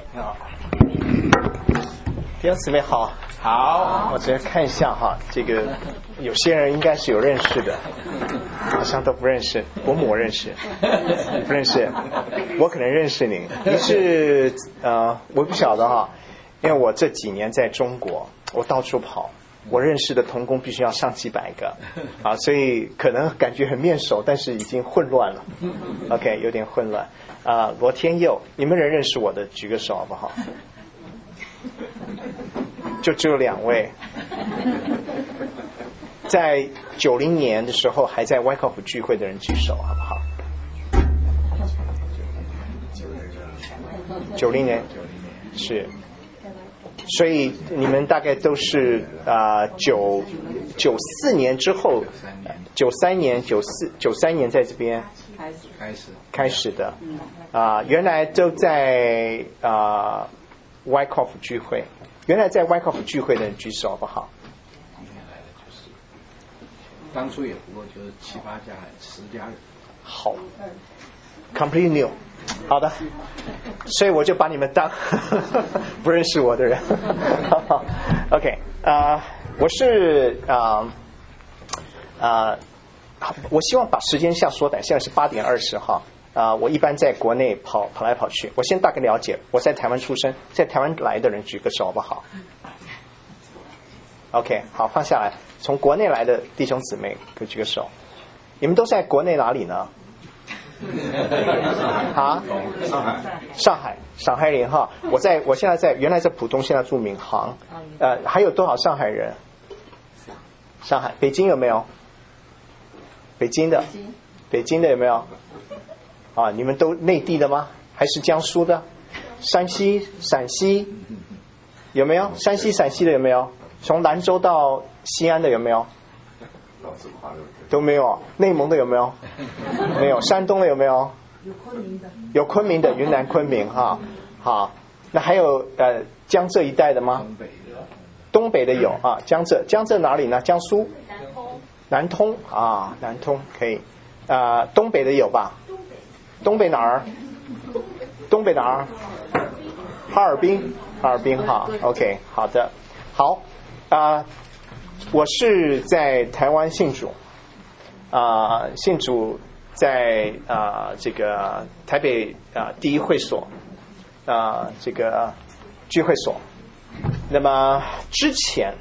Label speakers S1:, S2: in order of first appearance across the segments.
S1: 好，弟兄姊妹好。好，我直接看一下哈，这个有些人应该是有认识的，好像都不认识。伯母我认识，不认识，我可能认识你。你是我不晓得哈，因为我这几年在中国，我到处跑，我认识的同工必须要上几百个啊，所以可能感觉很面熟，但是已经混乱了。OK， 有点混乱啊。罗天佑，你们人认识我的举个手好不好？就只有2位，在90年的时候还在 Wyckoff 聚会的人举手好不好？90年是，所以你们大概都是94年之后，93年、93年在这边开始的原来都在Wyckoff 聚会。原来在 Wyckoff 聚会的人举手好不好？
S2: 当初也不过就是7、8家、10家人。
S1: 好 ，completely new， 好的，所以我就把你们当不认识我的人。OK， 我是我希望把时间下缩短，现在是8点20哈。我一般在国内跑来跑去。我先大概了解，我在台湾出生，在台湾来的人举个手好不好 ？OK， 好，放下来。从国内来的弟兄姊妹可以举个手。你们都在国内哪里呢？上海人哈。我现在原来在浦东，现在住闵行。还有多少上海人？上海，北京有没有？北京的有没有？你们都内地的吗？还是江苏的？山西、陕西有没有？山西、陕西的有没有？从兰州到西安的有没有？都没有。内蒙的有没有？没有。山东的有没有？有昆明的，云南昆明哈。好，那还有江浙一带的吗？东北的有啊。江浙哪里呢？江苏南通啊，南通可以。东北的有吧？东北哪儿？哈尔滨哈 ，OK， 好的，好我是在台湾信主，信主在这个台北第一会所这个聚会所。那么之前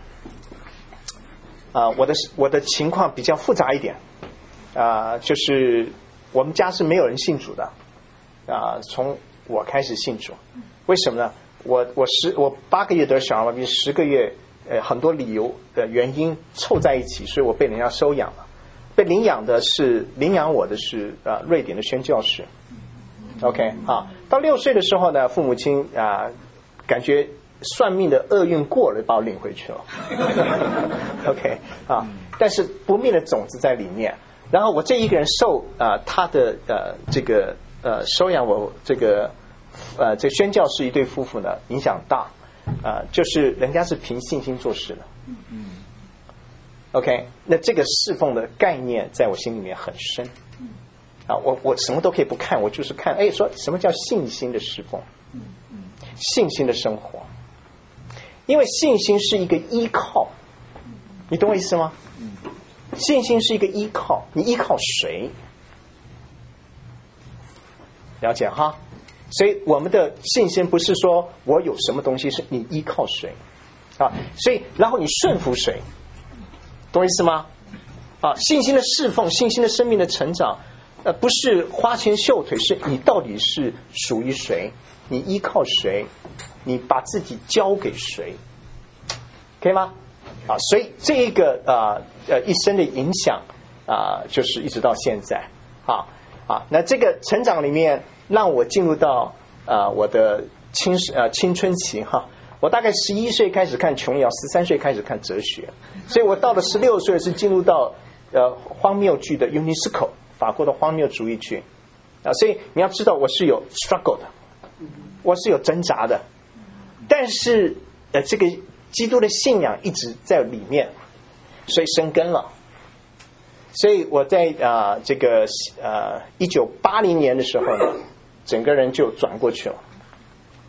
S1: 我的情况比较复杂一点，就是我们家是没有人信主的从我开始信主。为什么呢？我8个月得小儿麻痹，10个月很多理由的原因凑在一起，所以我被人家收养了。被领养我的是瑞典的宣教士。OK 到6岁的时候呢，父母亲感觉算命的厄运过了，把我领回去了。OK 但是不灭的种子在里面。然后我这一个人受他的这个收养我这个宣教士一对夫妇呢影响大就是人家是凭信心做事的。OK， 那这个侍奉的概念在我心里面很深我什么都可以不看，我就是看说什么叫信心的侍奉，信心的生活。因为信心是一个依靠，你懂我意思吗？信心是一个依靠，你依靠谁？了解哈？所以我们的信心不是说我有什么东西，是你依靠谁所以然后你顺服谁，懂我意思吗？信心的侍奉，信心的生命的成长不是花拳绣腿，是你到底是属于谁，你依靠谁，你把自己交给谁，可以吗？所以这一个一生的影响就是一直到现在那这个成长里面让我进入到我的青春期我大概11岁开始看琼瑶，13岁开始看哲学，所以我到了16岁是进入到荒谬剧的 UNESCO 法国的荒谬主义剧所以你要知道我是有 struggle 的，我是有挣扎的，但是这个基督的信仰一直在里面，所以生根了。所以我在这个1980年的时候呢，整个人就转过去了。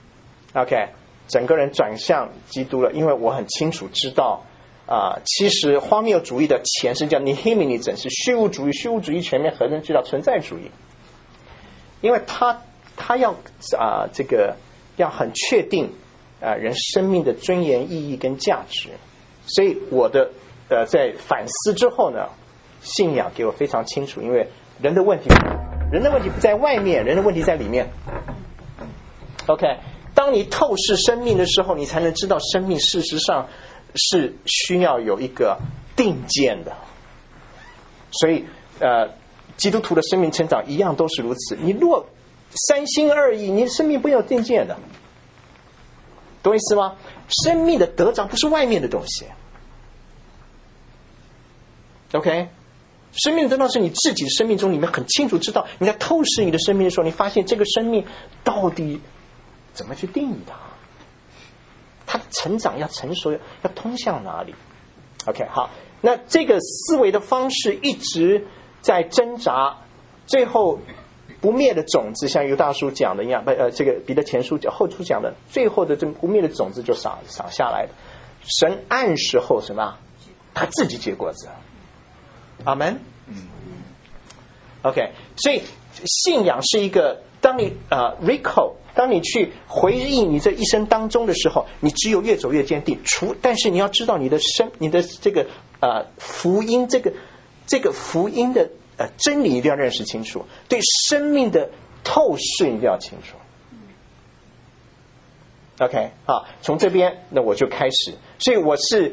S1: OK， 整个人转向基督了，因为我很清楚知道其实荒谬主义的前身叫 Nihilism， 是虚无主义，虚无主义全面合成就叫存在主义，因为他要这个要很确定人生命的尊严、意义跟价值，所以我的在反思之后呢，信仰给我非常清楚，因为人的问题不在外面，人的问题在里面。OK， 当你透视生命的时候，你才能知道生命事实上是需要有一个定见的。所以基督徒的生命成长一样都是如此。你若三心二意，你的生命不有定见的，懂意思吗？生命的得着不是外面的东西。OK， 生命的得着是你自己的生命中里面很清楚知道，你在透视你的生命的时候，你发现这个生命到底怎么去定义它，它的成长要成熟要通向哪里。 OK， 好，那这个思维的方式一直在挣扎，最后不灭的种子，像犹大书讲的一样，这个彼得前书后书讲的，最后的这不灭的种子就撒下来的。神按时候什么？他自己结果子。阿门。OK， 所以信仰是一个，当你recall， 当你去回忆你这一生当中的时候，你只有越走越坚定。但是你要知道你的这个福音，这个福音的真理一定要认识清楚，对生命的透视一定要清楚。OK， 好，从这边那我就开始，所以我是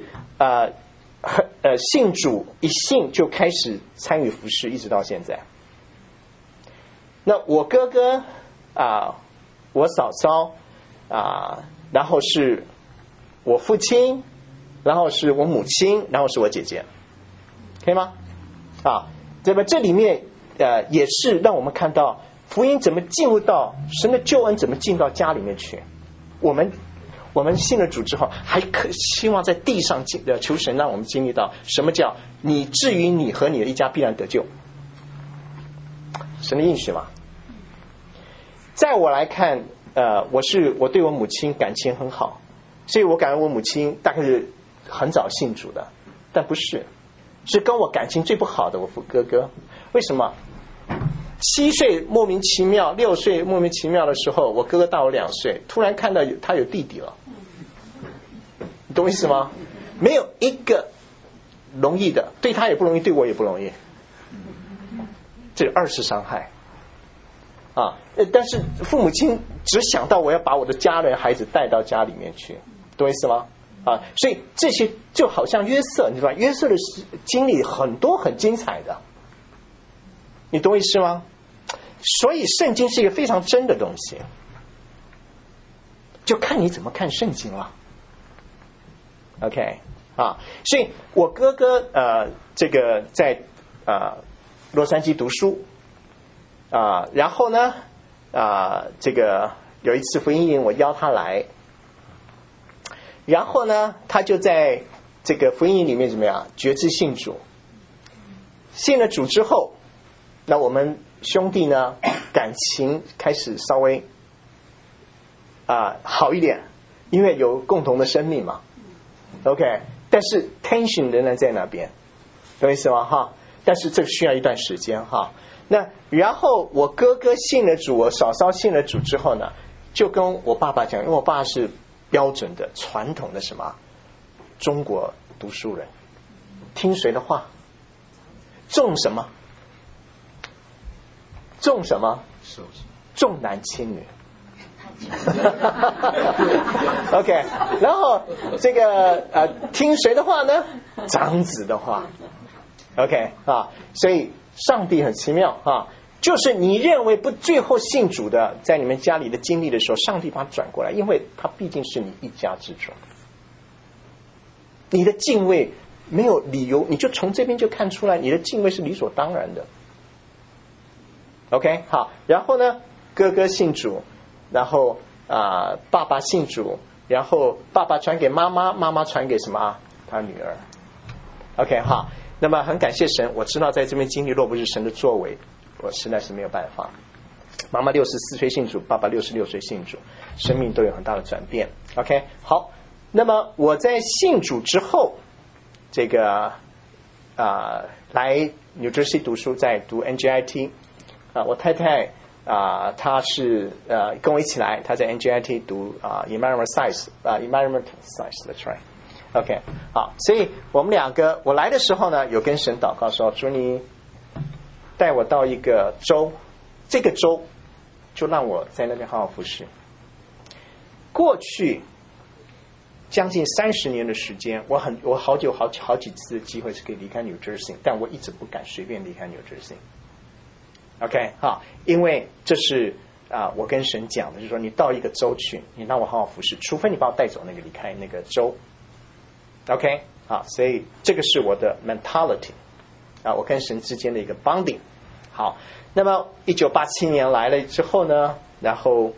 S1: 信主，一信就开始参与服事，一直到现在。那我哥哥我嫂嫂然后是我父亲，然后是我母亲，然后是我姐姐，可以吗？这里面也是让我们看到福音怎么进入到神的救恩，怎么进到家里面去。我们信了主之后，还希望在地上求神让我们经历到什么叫你至于你和你的一家必然得救，神的应许嘛。在我来看，我对我母亲感情很好，所以我感觉我母亲大概是很早信主的，但不是，是跟我感情最不好的我哥哥。为什么？7岁莫名其妙，6岁莫名其妙的时候，我哥哥大我2岁，突然看到他有弟弟了，你懂我意思吗？没有一个容易的，对他也不容易，对我也不容易，这2次伤害但是父母亲只想到我要把我的家人孩子带到家里面去，懂我意思吗？所以这些就好像约瑟，你知道吧？约瑟的经历很多很精彩的，你懂我意思吗？所以圣经是一个非常真的东西，就看你怎么看圣经了。OK 所以我哥哥这个在洛杉矶读书然后呢这个有一次福音营我邀他来，然后呢他就在这个福音营里面怎么样决志信主。信了主之后，那我们兄弟呢感情开始稍微好一点，因为有共同的生命嘛。 OK， 但是 tension 仍然在那边，懂意思吗？但是这需要一段时间那然后我哥哥信了主，我嫂嫂信了主之后呢，就跟我爸爸讲，因为我爸是标准的传统的什么中国读书人，听谁的话，重什么重男轻女OK， 然后这个听谁的话呢？长子的话。OK 所以上帝很奇妙就是你认为不最后信主的，在你们家里的经历的时候，上帝把它转过来，因为他毕竟是你一家之主，你的敬畏没有理由，你就从这边就看出来，你的敬畏是理所当然的。OK 好，然后呢哥哥信主，然后爸爸信主，然后爸爸传给妈妈，妈妈传给什么他女儿。 OK 好，那么很感谢神，我知道在这边经历若不是神的作为，我实在是没有办法。 妈妈64岁信主，爸爸66岁信主，生命都有很大的转变。OK， 好，那么我在信主之后，这个来 New Jersey 读书，在读 NJIT 我太太她是跟我一起来，她在 NJIT 读Environmental Science That's right。OK， 好，所以我们两个，我来的时候呢，有跟神祷告说，主你带我到一个州，这个州就让我在那边好好服侍。过去将近30年的时间，我好几次的机会是可以离开 New Jersey， 但我一直不敢随便离开 New Jersey。OK， 好，因为这是我跟神讲的，就是说你到一个州去，你让我好好服侍，除非你把我带走离开那个州。OK， 好，所以这个是我的 mentality， 我跟神之间的一个 bonding。好，那么1987年来了之后呢，然后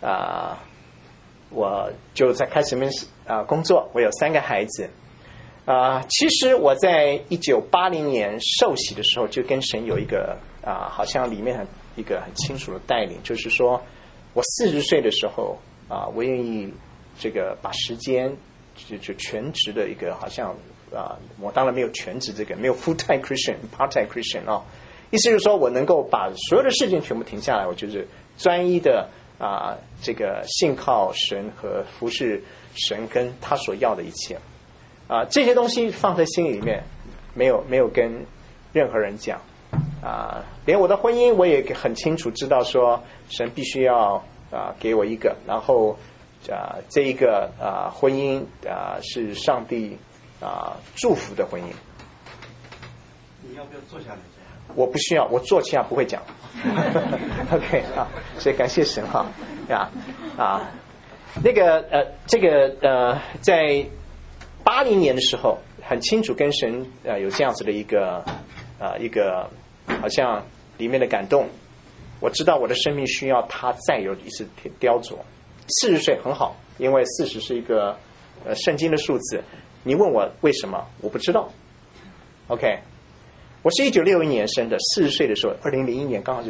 S1: 我就在开始工作，我有3个孩子。其实我在1980年受洗的时候，就跟神有一个好像里面一个很清楚的带领，就是说我40岁的时候我愿意这个把时间就全职的一个，好像我当然没有全职，这个没有 full time Christian part time Christian 意思就是说我能够把所有的事情全部停下来，我就是专一的这个信靠神和服侍神跟他所要的一切这些东西放在心里面，没有跟任何人讲连我的婚姻我也很清楚知道说神必须要给我一个，然后这一个婚姻是上帝祝福的婚姻。
S2: 你要不要坐下来讲？
S1: 我不需要，我坐下不会讲。OK 所以感谢神那个这个在80年的时候，很清楚跟神有这样子的一个好像里面的感动。我知道我的生命需要他再有一次雕琢。40岁很好，因为40是一个圣经的数字。你问我为什么，我不知道。OK， 我是1961年生的，40岁的时候，2001年刚好是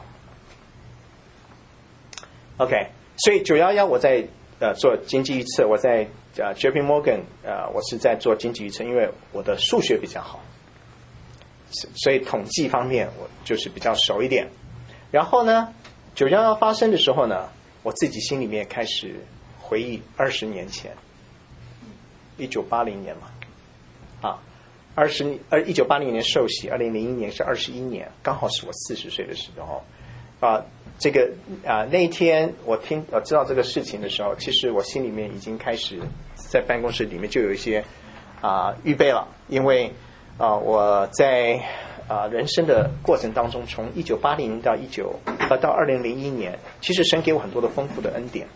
S1: 911。OK， 所以911我在做经济预测，我在JP Morgan 我是在做经济预测，因为我的数学比较好，所以统计方面我就是比较熟一点。然后呢，911发生的时候呢，我自己心里面开始回忆20年前，1980年嘛，1980年受洗，2001年是21年，刚好是我40岁的时候。这个那一天我知道这个事情的时候，其实我心里面已经开始在办公室里面就有一些预备了，因为我在人生的过程当中，从1980年到2001年，其实神给我很多的丰富的恩典。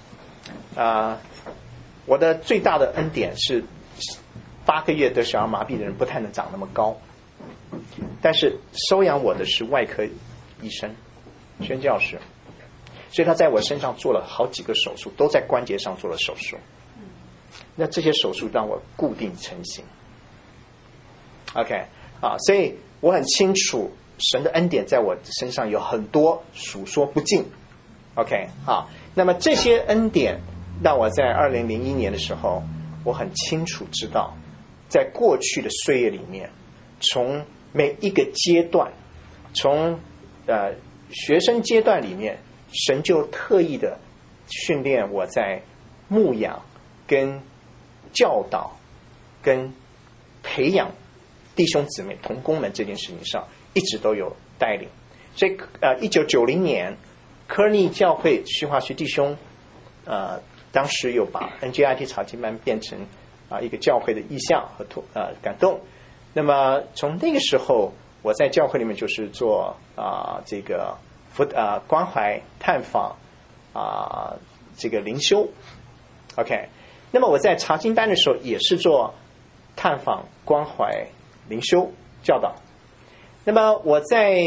S1: 我的最大的恩典是8个月得小儿麻痹的人不太能长那么高，但是收养我的是外科医生宣教师，所以他在我身上做了好几个手术，都在关节上做了手术。那这些手术让我固定成型。OK 所以我很清楚神的恩典在我身上有很多数说不尽。OK 那么这些恩典让我在2001年的时候，我很清楚知道，在过去的岁月里面，从每一个阶段，从学生阶段里面，神就特意的训练我在牧养跟教导跟培养弟兄姊妹同工们这件事情上一直都有带领。所以1990年科尼教会徐华学弟兄当时有把 NJIT 查经班变成一个教会的意向和感动。那么从那个时候，我在教会里面就是做这个关怀探访这个灵修。OK， 那么我在查经班的时候也是做探访关怀灵修教导。那么我在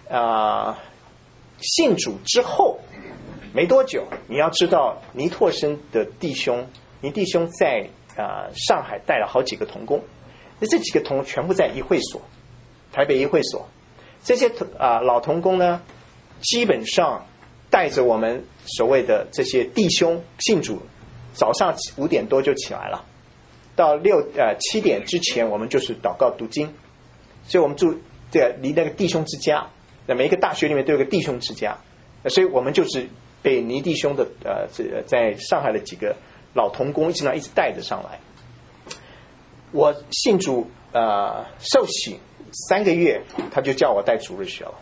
S1: 信主之后没多久，你要知道尼拓生的弟兄在上海带了好几个同工，那这几个同全部在一会所，台北一会所。这些老同工呢，基本上带着我们所谓的这些弟兄信主，早上5点多就起来了，到7点之前我们就是祷告读经，所以我们住离那个弟兄之家，每一个大学里面都有个弟兄之家，所以我们就是被倪弟兄的在上海的几个老同工一直带着上来。我信主受洗3个月，他就叫我带主日学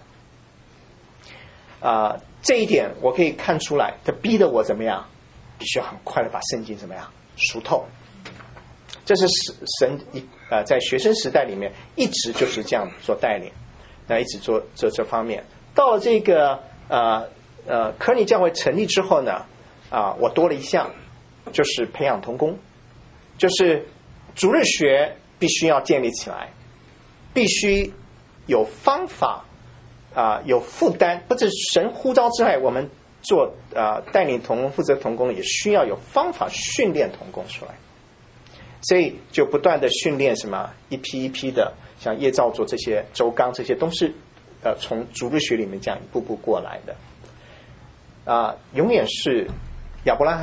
S1: 了。这一点我可以看出来，他逼得我怎么样，必须要很快的把圣经怎么样熟透。这是神在学生时代里面一直就是这样做带领，一直做这方面。到了这个科尼教会成立之后呢，我多了一项，就是培养同工，就是主日学必须要建立起来，必须有方法有负担，不止神呼召之外，我们做带领同工负责同工也需要有方法训练同工出来。所以就不断的训练什么一批一批的，像叶兆做这些周纲，这些都是从主日学里面这样一步步过来的。永远是亚伯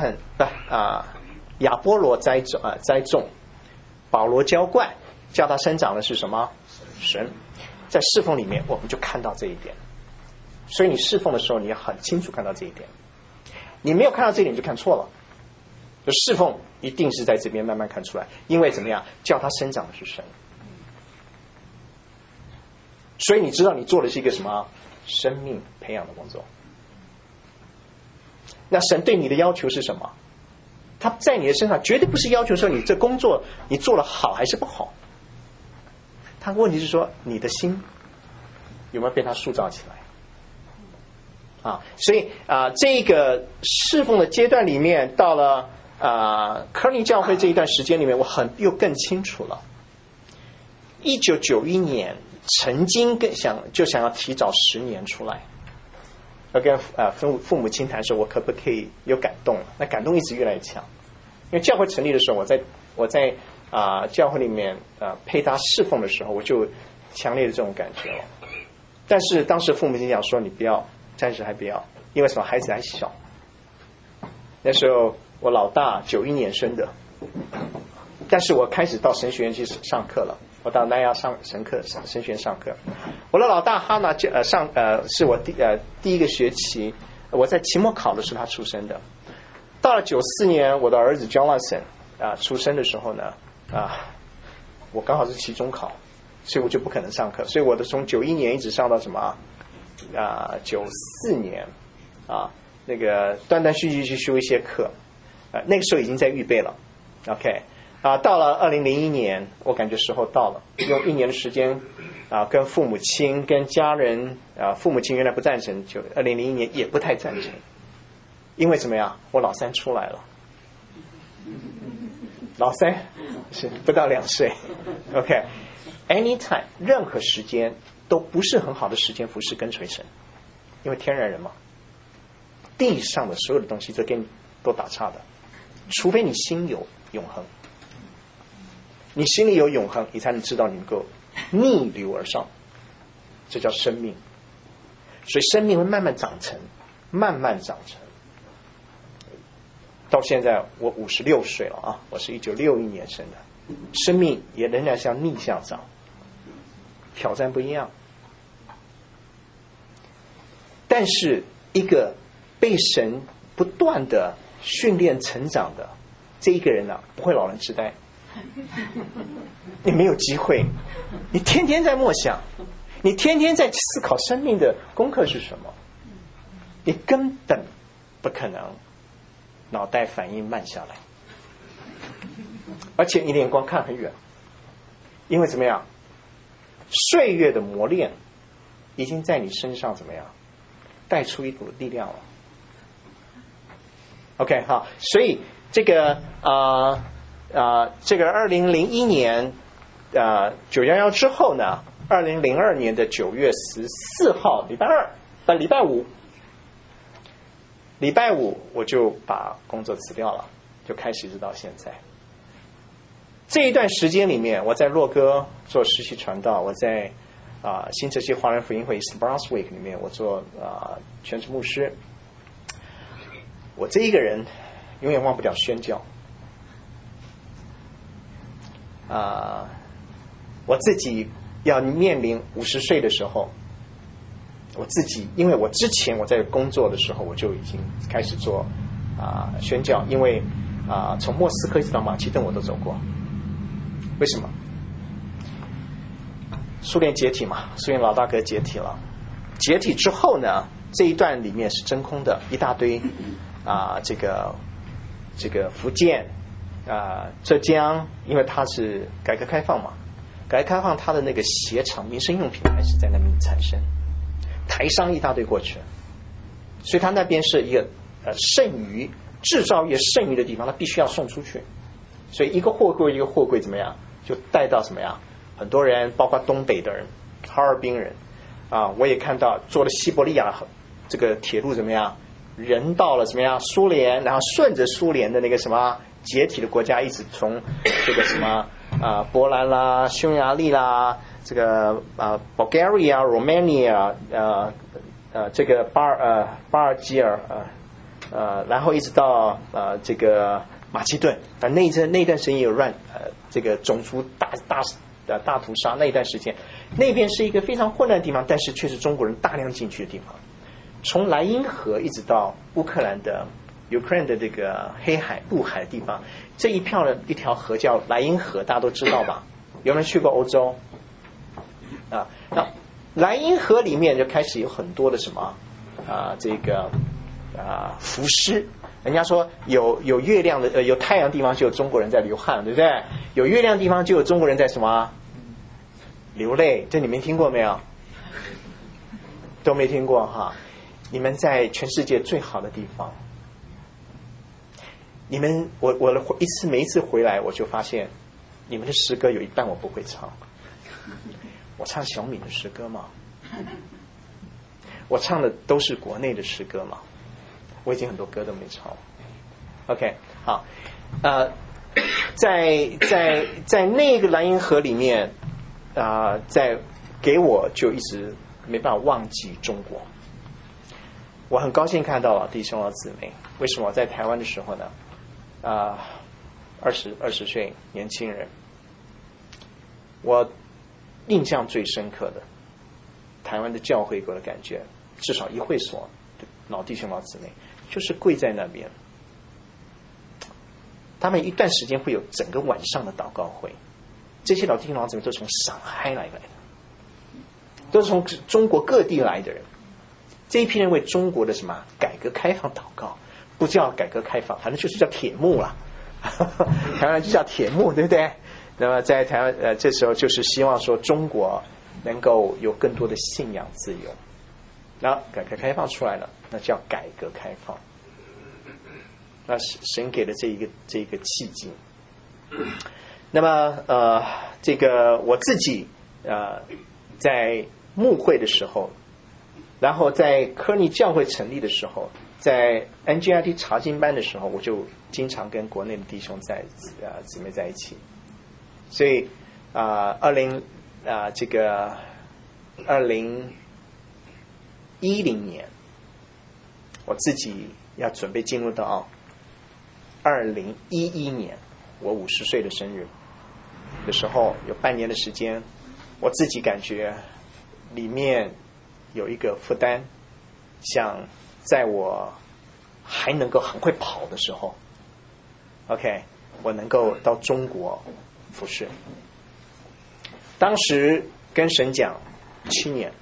S1: 罗栽种，保罗浇灌，叫他生长的是什么？神。在侍奉里面我们就看到这一点，所以你侍奉的时候你要很清楚看到这一点，你没有看到这一点就看错了。就侍奉一定是在这边慢慢看出来，因为怎么样，叫他生长的是神，所以你知道你做的是一个什么生命培养的工作。那神对你的要求是什么？他在你的身上绝对不是要求说你这工作你做得好还是不好，他问题是说你的心有没有被他塑造起来。所以这个侍奉的阶段里面，到了科尼教会这一段时间里面，我又更清楚了。1991年曾经想要提早10年出来，要跟父母亲谈说，我可不可以有感动了？那感动一直越来越强，因为教会成立的时候，我在教会里面配搭侍奉的时候，我就强烈的这种感觉了。但是当时父母亲讲说，你不要，暂时还不要，因为什么？孩子还小。那时候我老大91年生的，但是我开始到神学院去上课了，我到南亚神学院上课。我的老大哈娜是我第一个学期，我在期末考的时候他出生的。到了94年，我的儿子 Jonathan 出生的时候呢，我刚好是期中考，所以我就不可能上课，所以我从91年一直上到什么94年那个断断续续去修一些课，那个时候已经在预备了 OK 到了2001年，我感觉时候到了，用1年的时间跟父母亲跟家人父母亲原来不赞成，就2001年也不太赞成，因为怎么样，我老三出来了，老三是不到2岁 OK anytime 任何时间都不是很好的时间服侍跟随神，因为天然人嘛，地上的所有的东西都打岔的，除非你心有永恒，你心里有永恒，你才能知道你能够逆流而上，这叫生命。所以生命会慢慢长成，慢慢长成。到现在我56岁了我是1961年生的，生命也仍然像逆向长，挑战不一样。但是一个被神不断的训练成长的这一个人不会老人痴呆，你没有机会，你天天在默想，你天天在思考生命的功课是什么，你根本不可能脑袋反应慢下来，而且你的眼光看很远，因为怎么样，岁月的磨练已经在你身上怎么样带出一股力量了。 OK 好，所以这个这个2001年911之后呢，2002年的9月14号礼拜五我就把工作辞掉了，就开始一直到现在。这一段时间里面，我在洛哥做实习传道，我在新泽西华人福音会 East Brunswick 里面我做全职牧师， 我这一个人永远忘不了宣教。我自己要面临50岁的时候，我自己因为我之前我在工作的时候我就已经开始做宣教，因为从莫斯科一直到马其顿我都走过。为什么？苏联解体嘛，苏联老大哥解体了。解体之后呢，这一段里面是真空的，一大堆这个福建浙江，因为它是改革开放嘛，改革开放它的那个鞋厂民生用品还是在那边产生，台商一大堆过去，所以它那边是一个剩余制造业剩余的地方，它必须要送出去，所以一个货柜一个货柜怎么样就带到什么样，很多人包括东北的人哈尔滨人我也看到做了西伯利亚这个铁路怎么样，人到了怎么样苏联，然后顺着苏联的那个什么解体的国家，一直从这个什么波兰啦、匈牙利啦，这个Bulgaria、Romania 这个巴尔基尔然后一直到这个马其顿，那段时间有这个种族大屠杀，那一段时间那边是一个非常混乱的地方，但是却是中国人大量进去的地方。从莱茵河一直到乌克兰的这个黑海陆海的地方，这一条河叫莱茵河，大家都知道吧？有没有去过欧洲那莱茵河里面就开始有很多的什么这个浮尸。人家说有月亮的有太阳的地方就有中国人在流汗，对不对？有月亮的地方就有中国人在什么流泪，这你们听过没有？都没听过哈。你们在全世界最好的地方，你们我每一次回来我就发现你们的诗歌有一半我不会唱。我唱小敏的诗歌嘛，我唱的都是国内的诗歌嘛，我已经很多歌都没唱。 OK 好在那个莱茵河里面在给我就一直没办法忘记中国。我很高兴看到老弟兄老姊妹，为什么我在台湾的时候呢20岁年轻人，我印象最深刻的台湾的教会给我的感觉，至少一会所老弟兄老姊妹就是跪在那边，他们一段时间会有整个晚上的祷告会，这些老弟兄老姊妹都从上海来的，都是从中国各地来的人，这一批人为中国的什么改革开放祷告，不叫改革开放，反正就是叫铁幕了台湾就叫铁幕，对不对？那么在台湾这时候就是希望说中国能够有更多的信仰自由，那改革开放出来了，那叫改革开放，那神给了这一个契机。那么这个我自己在牧会的时候，然后在科尼教会成立的时候，在 NGIT 查经班的时候，我就经常跟国内的弟兄姊妹在一起。所以2010年，我自己要准备进入到2011年，我50岁的生日的时候，有半年的时间，我自己感觉里面有一个负担，像在我还能够很会跑的时候 ，OK， 我能够到中国服侍。当时跟神讲7年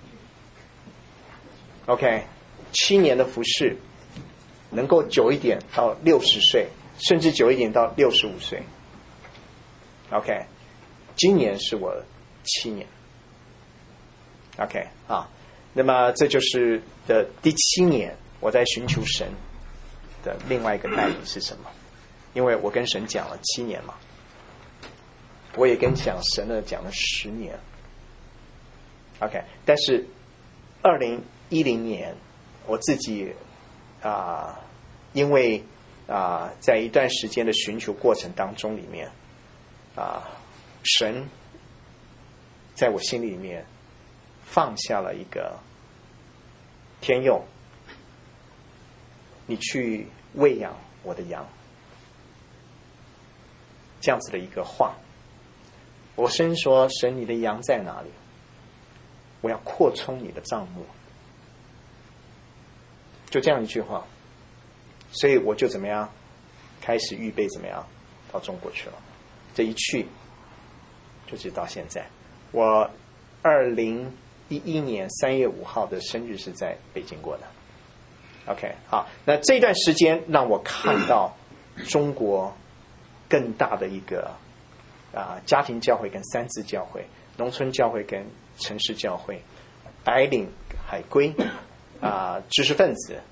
S1: ，OK， 7年的服侍，能够久一点到60岁，甚至久一点到65岁。OK， 今年是我7年。OK 那么这就是的第7年，我在寻求神的另外一个带领是什么？因为我跟神讲了7年嘛，我也跟神讲了10年。OK， 但是2010年我自己因为在一段时间的寻求过程当中里面神在我心里面放下了一个天佑你去喂养我的羊，这样子的一个话。我神说，神，你的羊在哪里？我要扩充你的帐幕。就这样一句话，所以我就怎么样开始预备怎么样到中国去了。这一去就直到现在。我2011年3月5号的生日是在北京过的。OK， 好，那这段时间让我看到中国更大的一个家庭教会跟三自教会，农村教会跟城市教会，白领海归知识分子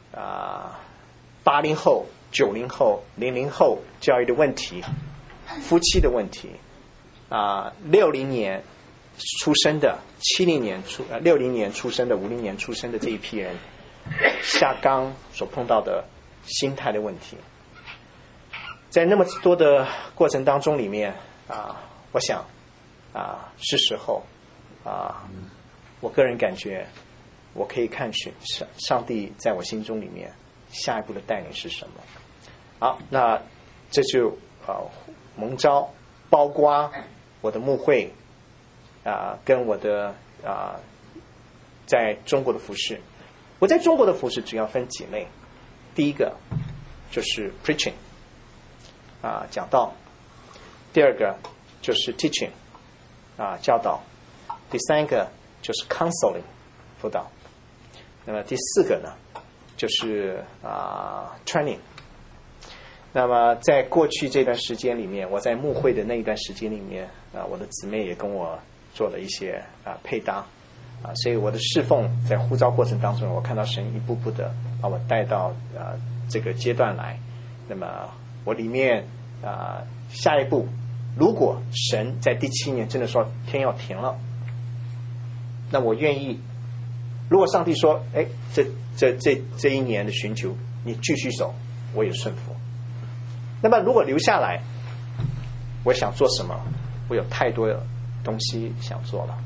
S1: 80后、90后、00后教育的问题，夫妻的问题，60年出生的、60年出生的、50年出生的这一批人下岗所碰到的心态的问题，在那么多的过程当中里面我想是时候我个人感觉我可以看去上帝在我心中里面下一步的带领是什么。好，那这就蒙召，包括我的牧会跟我的在中国的服事。我在中国的服事主要分几类，第一个就是 preaching 讲道，第二个就是 teaching 教导，第三个就是 counseling 辅导，那么第四个呢就是training。那么在过去这段时间里面，我在牧会的那一段时间里面我的姊妹也跟我做了一些配搭所以我的侍奉在呼召过程当中，我看到神一步步的把我带到这个阶段来。那么我里面下一步，如果神在第7年真的说天要停了，那我愿意。如果上帝说这一年的寻求你继续走，我也顺服。那么如果留下来，我想做什么？我有太多的东西想做了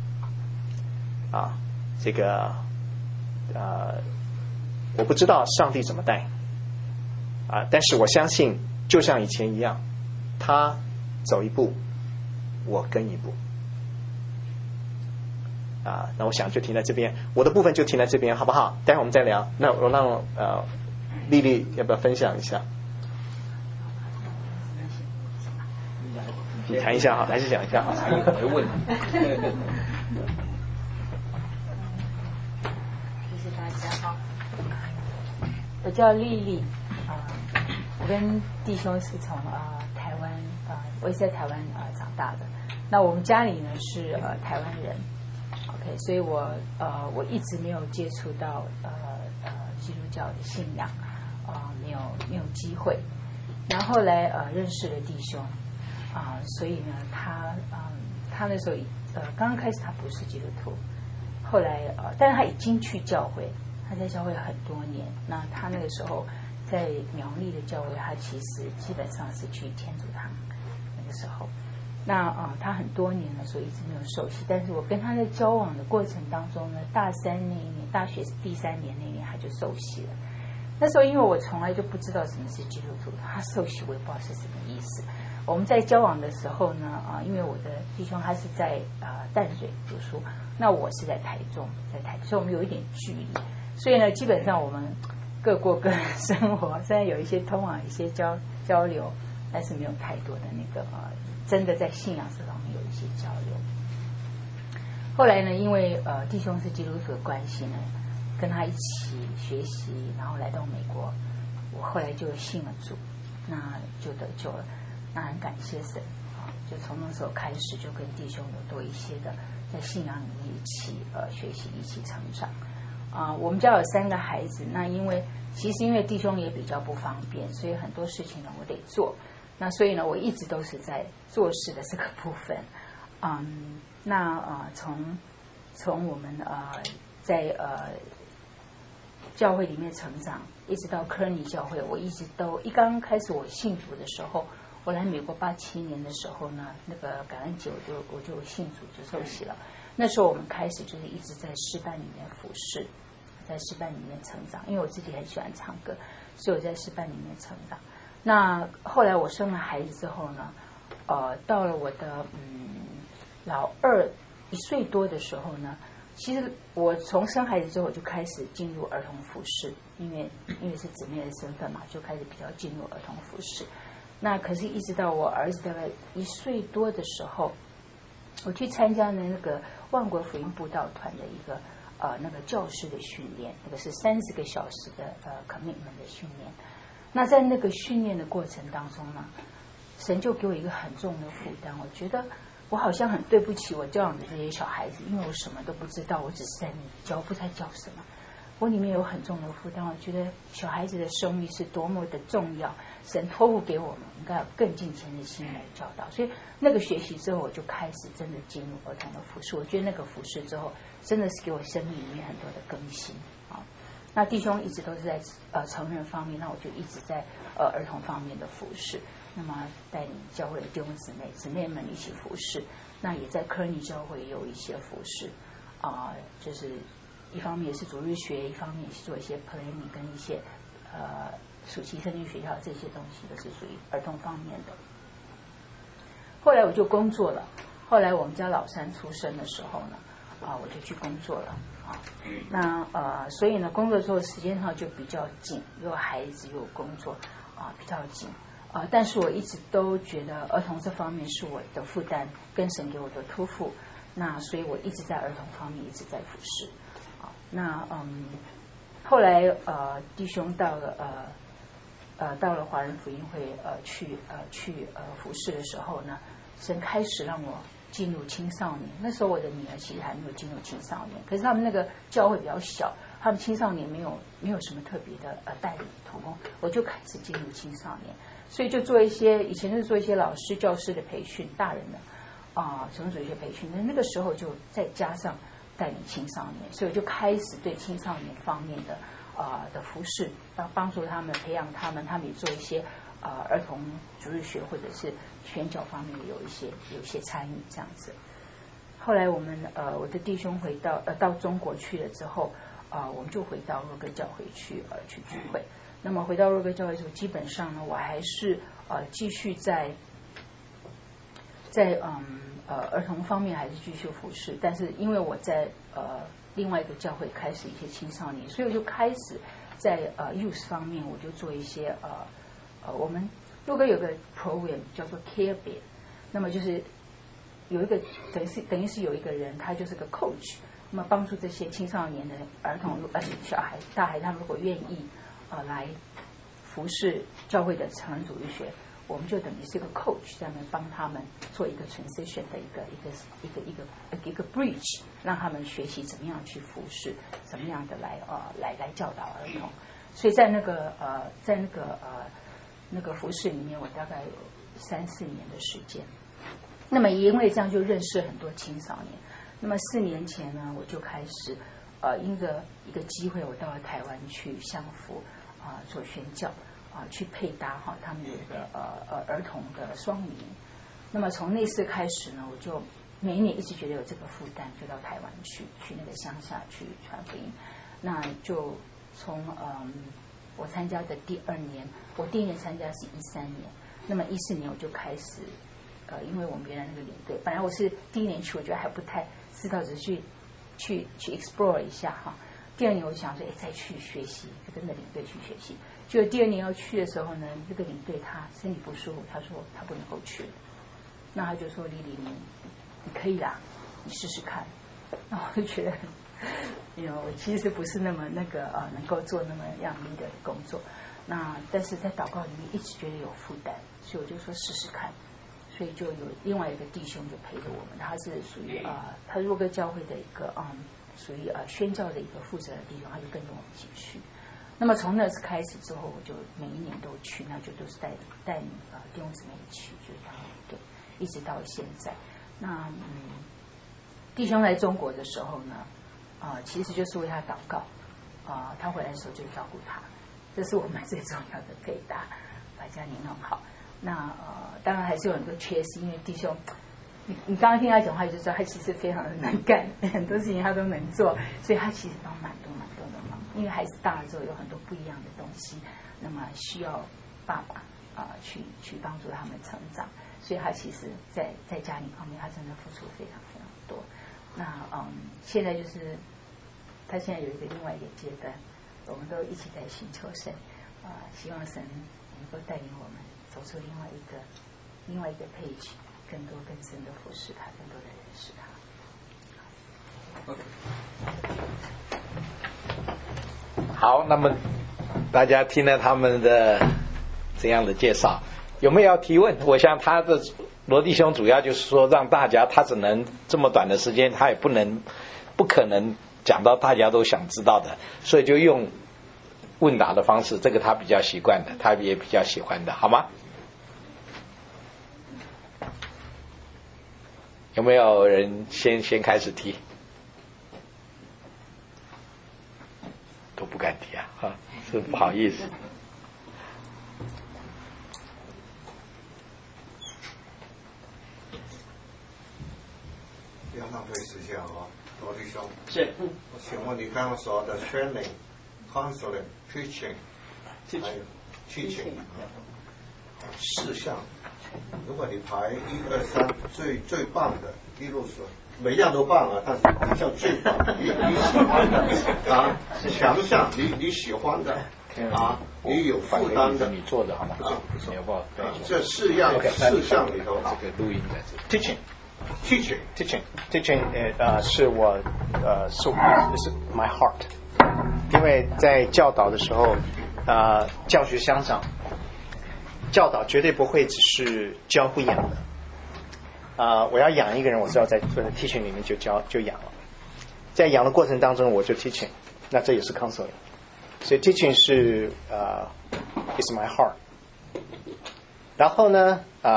S1: 这个我不知道上帝怎么带但是我相信就像以前一样，他走一步我跟一步那我想就停在这边，我的部分就停在这边，好不好？待会我们再聊。那我让丽丽要不要分享一下？你谈一下还是讲一下好？
S2: 没问题。
S3: 谢谢大家好，我叫丽丽我跟弟兄是从台湾我也是在台湾长大的。那我们家里呢是台湾人 ，OK， 所以我一直没有接触到基督教的信仰没有机会。然后后来认识了弟兄所以呢他那时候刚刚开始他不是基督徒，后来但是他已经去教会，他在教会很多年。那他那个时候在苗栗的教会，他其实基本上是去天主堂那个时候。那他很多年了，所以一直没有受洗。但是我跟他在交往的过程当中呢，大3那一年，大学第3年那一年他就受洗了。那时候因为我从来就不知道什么是基督徒，他受洗我也不知道是什么意思。我们在交往的时候呢因为我的弟兄他是在淡水读书，那我是在台中，所以我们有一点距离。所以呢，基本上我们各过各的生活，虽然有一些通往一些交流，但是没有太多的那个真的在信仰这方面有一些交流。后来呢，因为弟兄是基督徒的关系呢，跟他一起学习，然后来到美国，我后来就信了主，那就得救了。那很感谢神就从那时候开始，就跟弟兄有多一些的在信仰里面一起学习，一起成长我们家有3个孩子，那因为弟兄也比较不方便，所以很多事情呢我得做。那所以呢，我一直都是在做事的这个部分从我们在教会里面成长，一直到科尼教会，我一直都刚开始我信主的时候，我来美国87年的时候呢，那个感恩节我就信主就受洗了。那时候我们开始就是一直在诗班里面服侍， 在诗班里面成长，因为我自己很喜欢唱歌，所以我在诗班里面成长。那后来我生了孩子之后呢，到了我的老二1岁多的时候呢，其实我从生孩子之后我就开始进入儿童服饰，因为是姊妹的身份嘛，就开始比较进入儿童服饰。那可是一直到我儿子大概1岁多的时候，我去参加了那个万国福音布道团的一个那个教师的训练，那个是30个小时的commitment 的训练。那在那个训练的过程当中呢，神就给我一个很重的负担，我觉得我好像很对不起我教养的这些小孩子，因为我什么都不知道，我只是在教，不知道教什么。我里面有很重的负担，我觉得小孩子的生命是多么的重要，神托付给我们，应该有更尽前的心来教导。所以那个学习之后，我就开始真的进入儿童的服侍。我觉得那个服侍之后，真的是给我生命里面很多的更新啊。那弟兄一直都是在成人方面，那我就一直在儿童方面的服侍。那么带领教会的弟兄姊妹们一起服侍，那也在科尼教会也有一些服侍就是一方面也是主日学，一方面也是做一些 planning 跟一些暑期圣经学校，这些东西都是属于儿童方面的。后来我就工作了，后来我们家老三出生的时候呢，我就去工作了那所以呢，工作之后时间上就比较紧，有孩子又有工作比较紧但是我一直都觉得儿童这方面是我的负担，跟神给我的托付，那所以我一直在儿童方面一直在服侍那后来弟兄到了华人福音会去服侍的时候呢，神开始让我进入青少年。那时候我的女儿其实还没有进入青少年，可是他们那个教会比较小，他们青少年没有什么特别的带领同工，我就开始进入青少年，所以就做一些以前是做一些老师教师的培训，大人的什么主学培训，那个时候就再加上带领青少年，所以我就开始对青少年方面的服侍，帮助他们培养他们也做一些儿童主日学或者是宣教方面有一些参与这样子。后来我的弟兄回到中国去了之后我们就回到若哥教会去聚会。那么回到若哥教会之后，基本上呢，我还是继续在儿童方面还是继续服侍，但是因为我在另外一个教会开始一些青少年，所以我就开始在youth 方面我就做一些我们若哥有个 program 叫做 Care Bear， 那么就是有一个等于是有一个人，他就是个 coach， 那么帮助这些青少年的儿童小孩大孩，他们如果愿意来服侍教会的成人主日学，我们就等于是个 coach， 在那边帮他们做一个 transition 的一个 bridge， 让他们学习怎么样去服侍，怎么样的来教导儿童。所以在那个服侍里面，我大概有3-4年的时间。那么因为这样就认识很多青少年。那么4年前呢，我就开始因着一个机会，我到了台湾去相辅做宣教去配搭他们有一个儿童的双语营。那么从那次开始呢，我就每一年一直觉得有这个负担，就到台湾去那个乡下去传福音。那就从我参加的第2年，我第1年参加是13年，那么14年我就开始因为我们原来那个领队，本来我是第1年去，我觉得还不太知道，只是去 explore 一下第2年我想说再去学习，就跟着领队去学习。结果第2年要去的时候呢，这个领队他身体不舒服，他说他不能够去了。那他就说丽丽你可以啦，你试试看。那我就觉得我其实不是那么能够做那么样力的工作。那但是在祷告里面一直觉得有负担，所以我就说试试看。所以就有另外一个弟兄就陪着我们，他是属于他若哥教会的一个属于宣教的一个负责的弟兄，他就跟着我们一起去。那么从那次开始之后，我就每一年都去，那就都是带领弟兄姊妹一起，就这样对，一直到现在。那弟兄来中国的时候呢，其实就是为他祷告，他回来的时候就照顾他，这是我们最重要的配搭，把家庭弄好。那当然还是有很多缺失，因为弟兄，你刚刚听他讲话就知道他其实非常的能干，很多事情他都能做，所以他其实帮蛮多的忙。 因为孩子大了之后有很多不一样的东西，那么需要爸爸去帮助他们成长，所以他其实在家庭方面他真的付出非常非常多。那现在就是他现在有一个另外一个阶段，我们都一起在寻求神，希望神能够带领我们走出另外一个page，更多更深的服侍他，更多的认识他。
S4: 好，那么大家听了他们的这样的介绍，有没有要提问？我想他的罗弟兄主要就是说，让大家他只能这么短的时间，他也不可能讲到大家都想知道的，所以就用问答的方式，这个他比较习惯的，他也比较喜欢的，好吗？有没有人先开始提？都不敢提啊，是不好意思。
S5: 不要浪费时间啊，罗弟兄。
S1: 是，
S5: 我请问你刚刚说的 training、counseling、preaching， 还有 teaching 4项，如果你排1、2、3最棒的，一路说每样都棒啊，但是你像最棒，你喜欢的啊，强项你喜欢的啊，你有负担的，
S4: 你做的好吗？
S5: 啊，
S4: 要不要？
S5: 这4项里头，
S4: 这个录音在这里。
S1: teaching 是我是 my heart， 因为在教导的时候教学相长，教导绝对不会只是教不养的我要养一个人，我知道在 teaching 里面就养了，在养的过程当中我就 teaching， 那这也是 counseling， 所以 teaching 是is my heart。 然后呢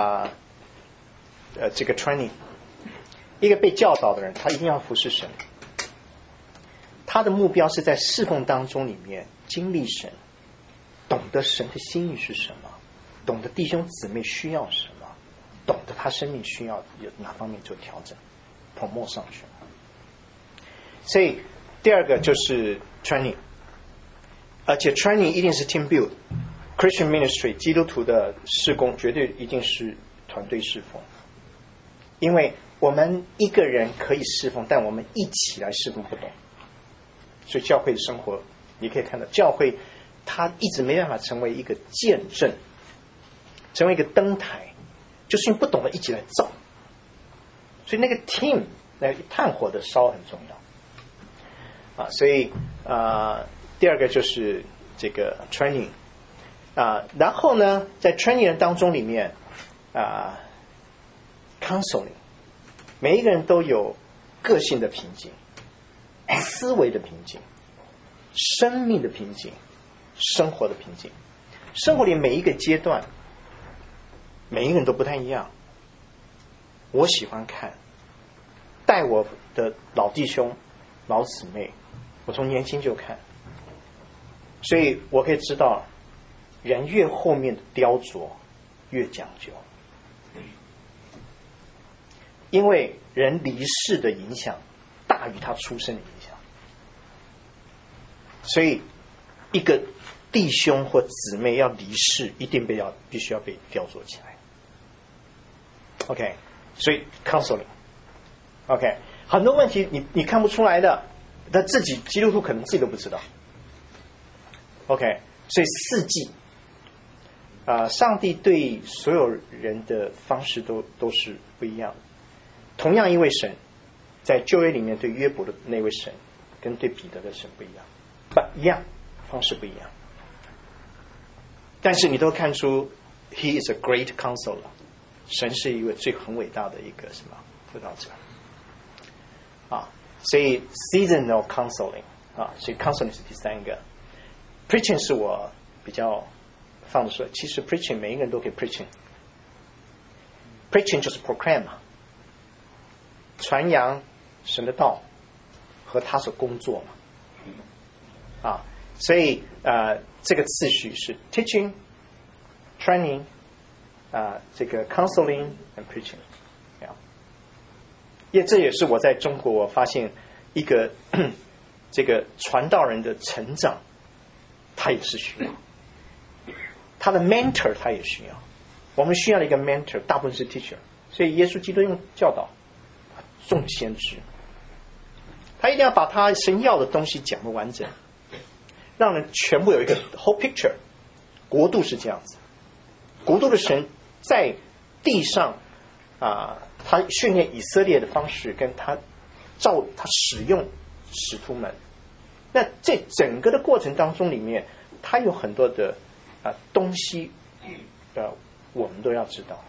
S1: 这个 training，一个被教导的人，他一定要服侍神，他的目标是在侍奉当中里面经历神，懂得神的心意是什么，懂得弟兄姊妹需要什么，懂得他生命需要有哪方面做调整 promote 上去。所以第二个就是 training， 而且 training 一定是 team build， Christian ministry 基督徒的事工绝对一定是团队侍奉，因为我们一个人可以侍奉，但我们一起来侍奉不懂。所以教会的生活你可以看到，教会它一直没办法成为一个见证，成为一个灯台，就是因为不懂得一起来造。所以那个 team 那个炭火的烧很重要所以第二个就是这个 training然后呢在 training 当中里面counseling， 每一个人都有个性的瓶颈，思维的瓶颈，生命的瓶颈，生活的瓶颈。生活里每一个阶段每一个人都不太一样。我喜欢看带我的老弟兄老姊妹，我从年轻就看，所以我可以知道人越后面的雕琢越讲究，因为人离世的影响大于他出生的影响，所以一个弟兄或姊妹要离世，一定必须要被雕琢起来。 OK， 所以 counseling OK， 很多问题你看不出来的，但自己基督徒可能自己都不知道。OK， 所以4季上帝对所有人的方式都是不一样的。同样一位神，在旧约里面对约伯的那位神跟对彼得的神不一样，一样，方式不一样，但是你都看出 He is a great counselor， 神是一位很伟大的一个什么辅导者所以 seasonal counseling 所以 counseling 是第3个。 preaching 是我比较放的说，其实 preaching 每一个人都可以 preaching 就是 proclaim 传扬神的道和他所工作所以这个次序是 teaching training 这个 counseling and preaching 这也是我在中国我发现一个这个传道人的成长，他也是需要。他的 mentor 他也需要。我们需要的一个 mentor， 大部分是 teacher。所以耶稣基督用教导，重先知。他一定要把他神要的东西讲得完整，让人全部有一个 whole picture。国度是这样子，国度的神在地上他训练以色列的方式，跟他使用使徒们。那这整个的过程当中里面，他有很多的东西，我们都要知道。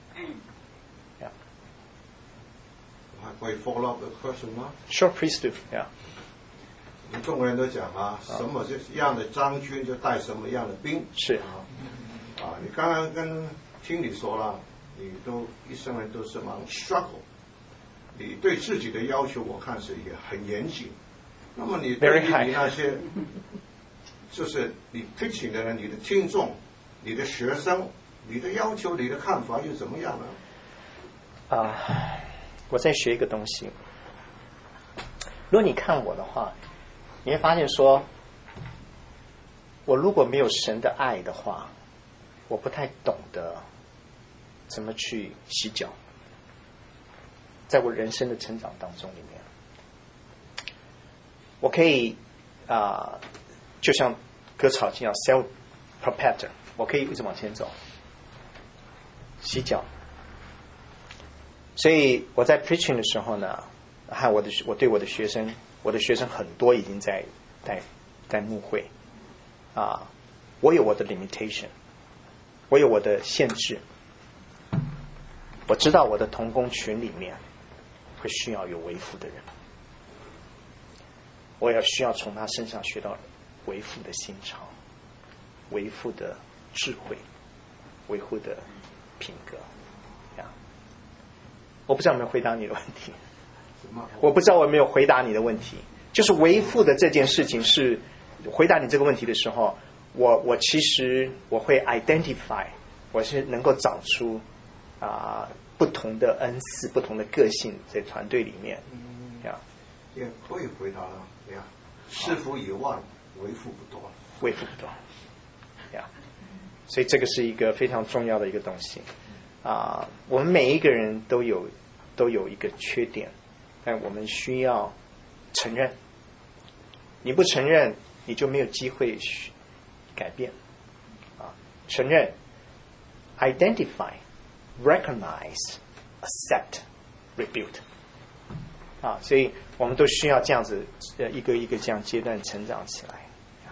S5: 会 follow the question 吗
S1: ？Sure, please do. Yeah.
S5: 我们中国人都讲什么样的将军就带什么样的兵。
S1: 是
S5: 你刚刚听你说了，你都一生人都是蛮 struggle， 你对自己的要求我看是也很严谨。那么你对于你那些，就是你 preaching 的人，你的听众，你的学生，你的要求，你的看法又怎么样呢？
S1: 我在学一个东西。如果你看我的话，你会发现说，我如果没有神的爱的话，我不太懂得怎么去洗脚。在我人生的成长当中里面，我可以就像割草机一样 self propelled， 我可以一直往前走，洗脚。所以我在 preaching 的时候呢，我对我的学生很多已经在牧会我有我的 limitation， 我有我的限制。我知道我的同工群里面会需要有为父的人，我也需要从他身上学到为父的心肠，为父的智慧，为父的品格。我不知道有没有回答你的问题。我不知道我有没有回答你的问题。就是为父的这件事情，是回答你这个问题的时候，我其实我会 identify， 我是能够找出不同的恩赐、不同的个性在团队里面。
S5: 也可以回答了，师傅以外，为父不多。
S1: 为父不多。所以这个是一个非常重要的一个东西。我们每一个人都有一个缺点，但我们需要承认。你不承认，你就没有机会改变。承认 ，identify, recognize, accept, rebuild。所以我们都需要这样子一个一个这样阶段成长起来。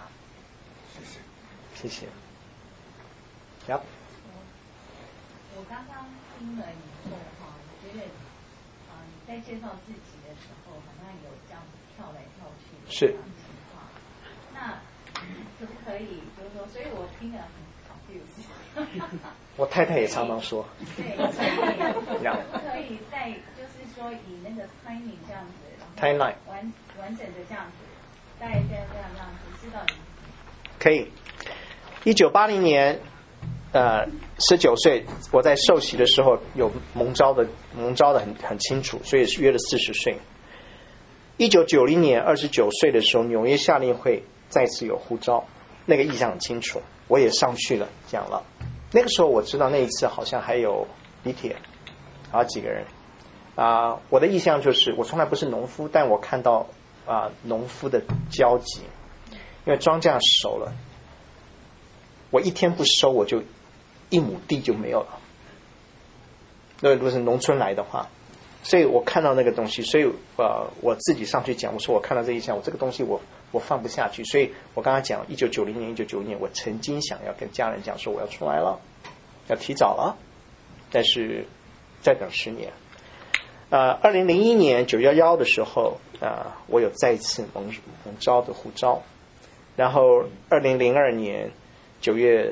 S1: 谢谢。Yep。
S6: 我刚刚听了你说我觉得你在介绍自己的时候，好像有这样跳来跳去的
S1: 是
S6: 情况。那可不可以就是说，所以我听得很 confused。
S1: 我太太也常常说。
S6: 对，所以可不可以再就是说以那个 timing 这样子，然后
S1: timeline
S6: 完整的这样子，大概这样知道你。
S1: 可以。1980年。19岁，我在受洗的时候有蒙召的很清楚，所以是约了40岁。1990年29岁的时候，纽约夏令会再次有呼召，那个意向很清楚，我也上去了讲了。那个时候我知道那一次好像还有李铁，几个人。我的意向就是我从来不是农夫，但我看到农夫的焦急，因为庄稼熟了，我一天不收我就1亩地就没有了。如果是农村来的话，所以我看到那个东西，所以我自己上去讲，我说我看到这一项，我这个东西我放不下去，所以我刚才讲1990年，我曾经想要跟家人讲说我要出来了，要提早了，但是再等10年。2001年911的时候，我有再次蒙召的呼召，然后2002年9月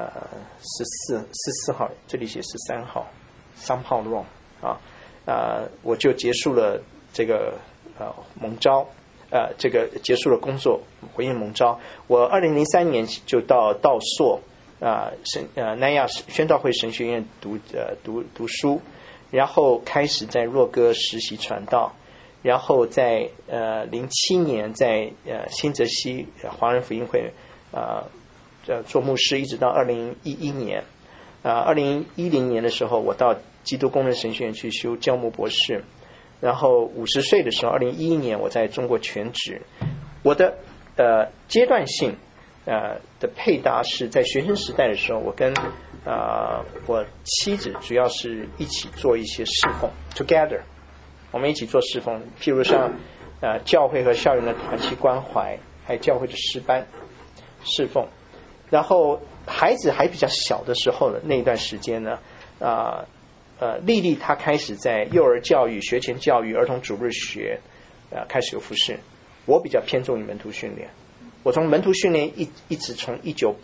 S1: 14号，这里写13号，somehow wrong 我就结束了这个蒙召，这个结束了工作，回应蒙召。我2003年就到道硕南亚宣道会神学院读书，然后开始在若哥实习传道， 然后在07年在新泽西华人福音会做牧师，一直到2011年。2010年的时候，我到基督工人神学院去修教牧博士。然后50岁的时候，2011年我在中国全职。我的阶段性的配搭是在学生时代的时候，我跟我妻子主要是一起做一些侍奉 ，together， 我们一起做侍奉，譬如像教会和校园的团契关怀，还有教会的诗班侍奉。然后孩子还比较小的时候呢，那一段时间呢，丽丽她开始在幼儿教育、学前教育、儿童主日学开始有服事。我比较偏重于门徒训练。我从门徒训练一直从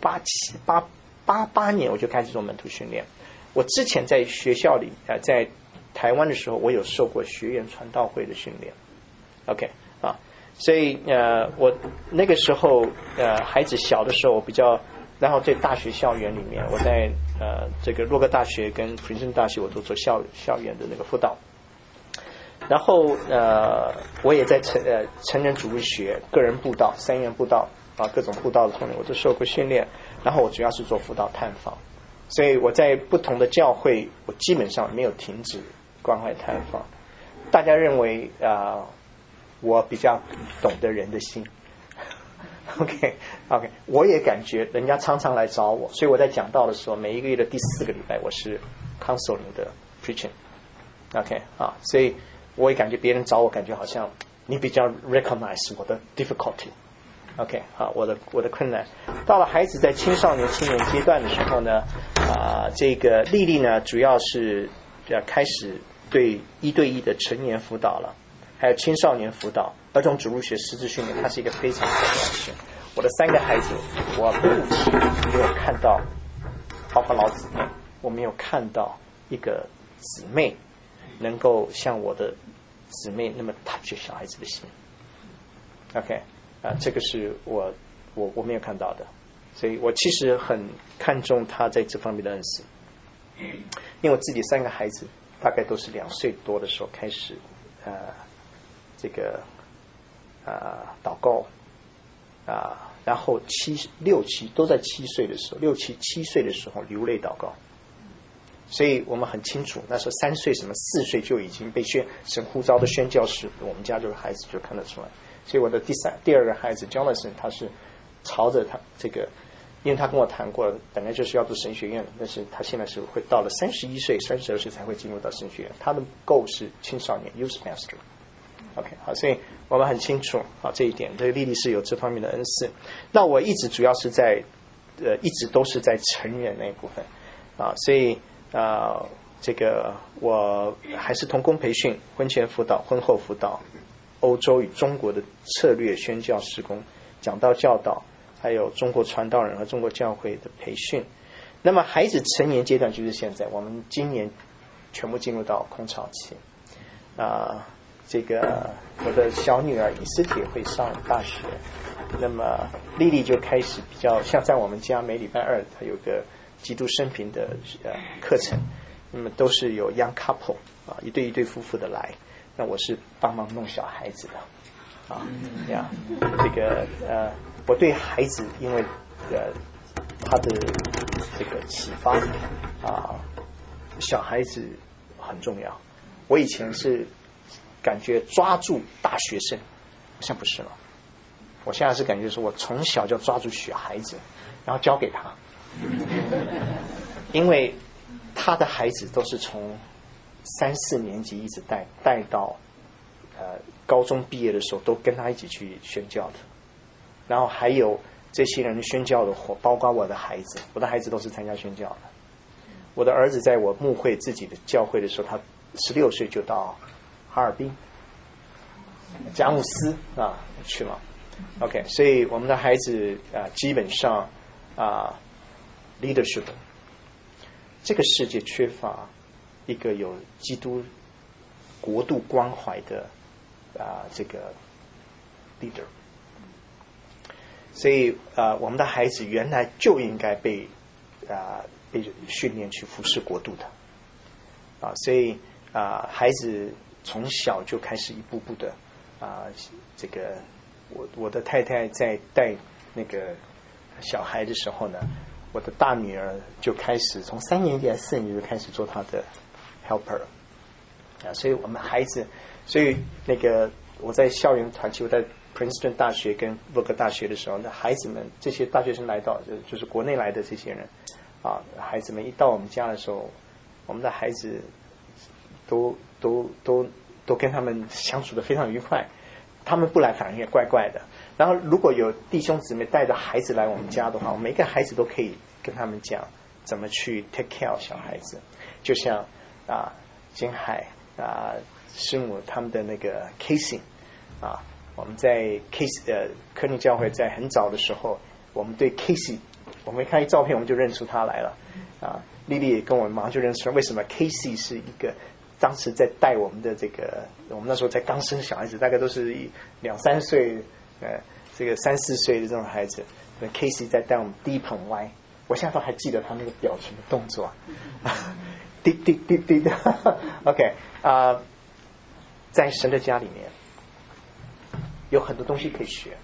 S1: 1988年我就开始做门徒训练。我之前在学校里在台湾的时候，我有受过学园传道会的训练。OK 所以我那个时候孩子小的时候，我比较，然后在大学校园里面，我在这个洛克大学跟普林斯顿大学我都做校园的那个辅导。然后我也在成人主日学、个人布道、3元布道各种布道的方面我都受过训练。然后我主要是做辅导探访，所以我在不同的教会，我基本上没有停止关怀探访。大家认为我比较懂得人的心。OK， 我也感觉人家常常来找我，所以我在讲道的时候，每一个月的第4个礼拜我是 counseling 的 preaching。OK 所以我也感觉别人找我，感觉好像你比较 recognize 我的 difficulty。OK 我的困难。到了孩子在青少年、青年阶段的时候呢，这个丽丽呢，主要是开始对1对1的成年辅导了，还有青少年辅导、儿童主日学、师资训练，它是一个非常好的老师。我的3个孩子，我目前没有看到，包括老姊妹，我没有看到一个姊妹能够像我的姊妹那么 touch 小孩子的心。OK， 这个是我没有看到的，所以我其实很看重他在这方面的恩赐。因为我自己3个孩子大概都是2岁多的时候开始这个祷告然后6、7都在7岁的时候，6、7岁的时候流泪祷告。所以我们很清楚，那时候3岁什么4岁就已经被神呼召的宣教士，我们家这个孩子就看得出来。所以我的第二个孩子 Jonathan， 他是朝着他这个，因为他跟我谈过，本来就是要做神学院，但是他现在是会到了31岁、32岁才会进入到神学院。他的 goal 是青少年 Youth Pastor。OK， 好，所以我们很清楚这一点，这个丽丽是有这方面的恩赐。那我一直主要是在一直都是在成人那一部分所以这个我还是同工培训、婚前辅导、婚后辅导、欧洲与中国的策略宣教事工、讲道教导，还有中国传道人和中国教会的培训。那么孩子成年阶段就是现在，我们今年全部进入到空巢期这个我的小女儿以斯帖会上大学，那么丽丽就开始比较像在我们家每礼拜2她有个基督生平的课程，那么都是有 young couple 一对夫妇的来，那我是帮忙弄小孩子的这个我对孩子因为他的这个启发小孩子很重要。我以前是感觉抓住大学生，现在不是了。我现在是感觉说我从小就抓住小孩子，然后教给他，因为他的孩子都是从3、4年级一直带到高中毕业的时候都跟他一起去宣教的，然后还有这些人宣教的包括我的孩子，我的孩子都是参加宣教的。我的儿子在我牧会自己的教会的时候，他16岁就到哈尔滨佳木斯去了。OK， 所以我们的孩子基本上leadership， 这个世界缺乏一个有基督国度关怀的这个 leader， 所以我们的孩子原来就应该被训练去服侍国度的所以孩子从小就开始一步步的这个我的太太在带那个小孩的时候呢，我的大女儿就开始从3年级还是4年级就开始做她的 helper 所以我们孩子，所以那个我在校园团契，我在 Princeton 大学跟洛克大学的时候，那孩子们这些大学生来到，就是国内来的这些人孩子们一到我们家的时候，我们的孩子都跟他们相处的非常愉快，他们不来反而也怪怪的。然后如果有弟兄姊妹带着孩子来我们家的话，每个孩子都可以跟他们讲怎么去 take care 小孩子，就像金海师母他们的那个 Casey 我们在 Casey 科宁教会在很早的时候，我们对 Casey 我们看一照片我们就认出他来了丽丽也跟我们马上就认出为什么 Casey 是一个当时在带我们的这个，我们那时候才刚生小孩子，大概都是2-3岁这个3-4岁的这种孩子，Casey 在带我们低捧歪，我现在都还记得他那个表情的动作滴滴滴滴的OK 在神的家里面有很多东西可以学，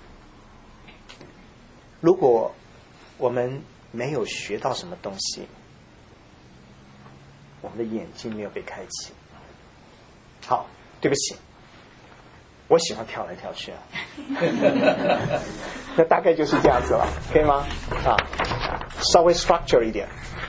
S1: 如果我们没有学到什么东西，我们的眼睛没有被开启。好，对不起，我喜欢跳来跳去那大概就是这样子了，可以吗？稍微 structure 一点。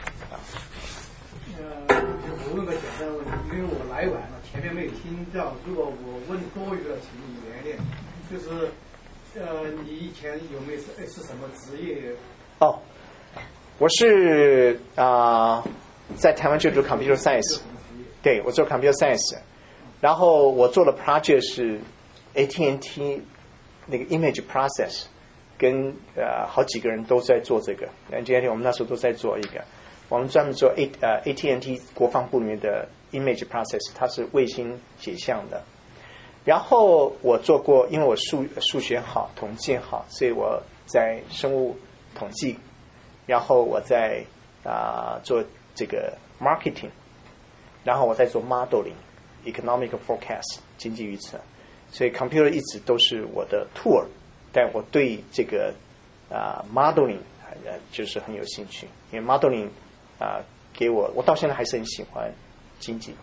S7: 我问个简单的问题，因为我来晚了，前面没有听到。如果我问多一个，请你原谅。就是你以前有没有是什么职业？
S1: 我是在台湾就读 computer science， 对，我做 computer science， 然后我做的 project 是 AT&T 那个 image process， 跟好几个人都在做这个。AT&T 我们那时候都在做一个，我们专门做AT&T 国防部里面的 image process， 它是卫星写像的。然后我做过，因为我数学好，统计好，所以我在生物统计，然后我在做这个 marketing， 然后我在做 modeling、economic forecast 经济预测，所以 computer 一直都是我的 tool， 但我对这个modeling 就是很有兴趣，因为 modeling 给我到现在还是很喜欢经济。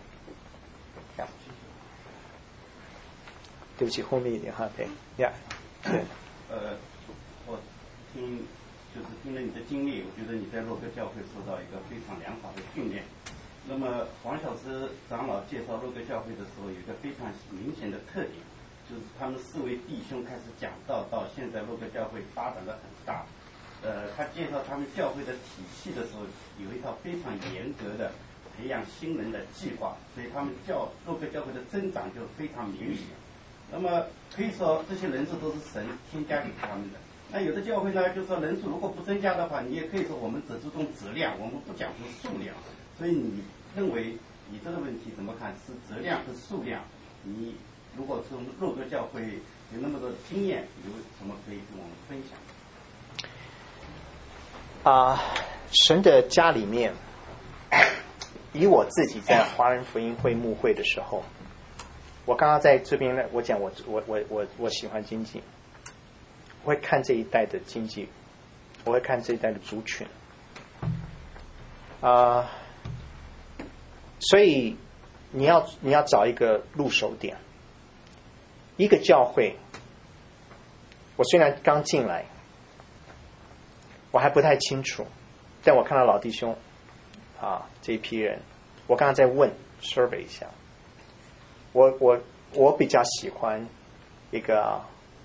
S1: 对不起，后面一点哈，对呀，对。
S8: 我听了你的经历，我觉得你在洛克教会受到一个非常良好的训练。那么黄小师长老介绍洛克教会的时候，有一个非常明显的特点，就是他们4位弟兄开始讲道，到现在洛克教会发展的很大。他介绍他们教会的体系的时候，有一套非常严格的培养新人的计划，所以他们洛克教会的增长就非常明显。那么可以说这些人数都是神添加给他们的。那有的教会呢，就是说人数如果不增加的话，你也可以说我们只注重质量，我们不讲究数量。所以你认为你这个问题怎么看？是质量是数量？你如果从洛克教会有那么多经验，有什么可以跟我们分享？
S1: 神的家里面，以我自己在华人福音会牧会的时候，我刚刚在这边呢，我讲我喜欢经济，我会看这一代的经济，我会看这一代的族群，所以你要找一个入手点。一个教会，我虽然刚进来，我还不太清楚，但我看到老弟兄这一批人，我刚刚在问 survey 一下，我比较喜欢一个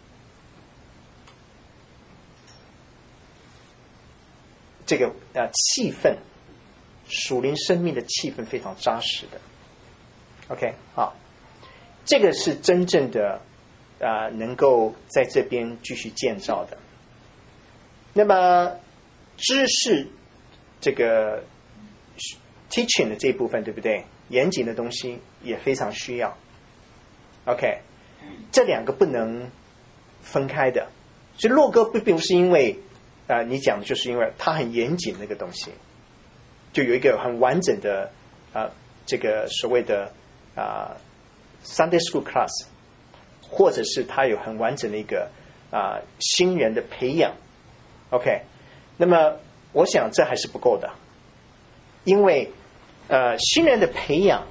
S1: 这个气氛，属灵生命的气氛非常扎实的。OK， 好，这个是真正的能够在这边继续建造的。那么知识这个 teaching 的这一部分，对不对？严谨的东西也非常需要。OK， 这两个不能分开的。所以洛哥并不是因为你讲的就是因为它很严谨那个东西，就有一个很完整的这个所谓的 Sunday School class， 或者是他有很完整的一个新人的培养 ，OK， 那么我想这还是不够的，因为新人的培养，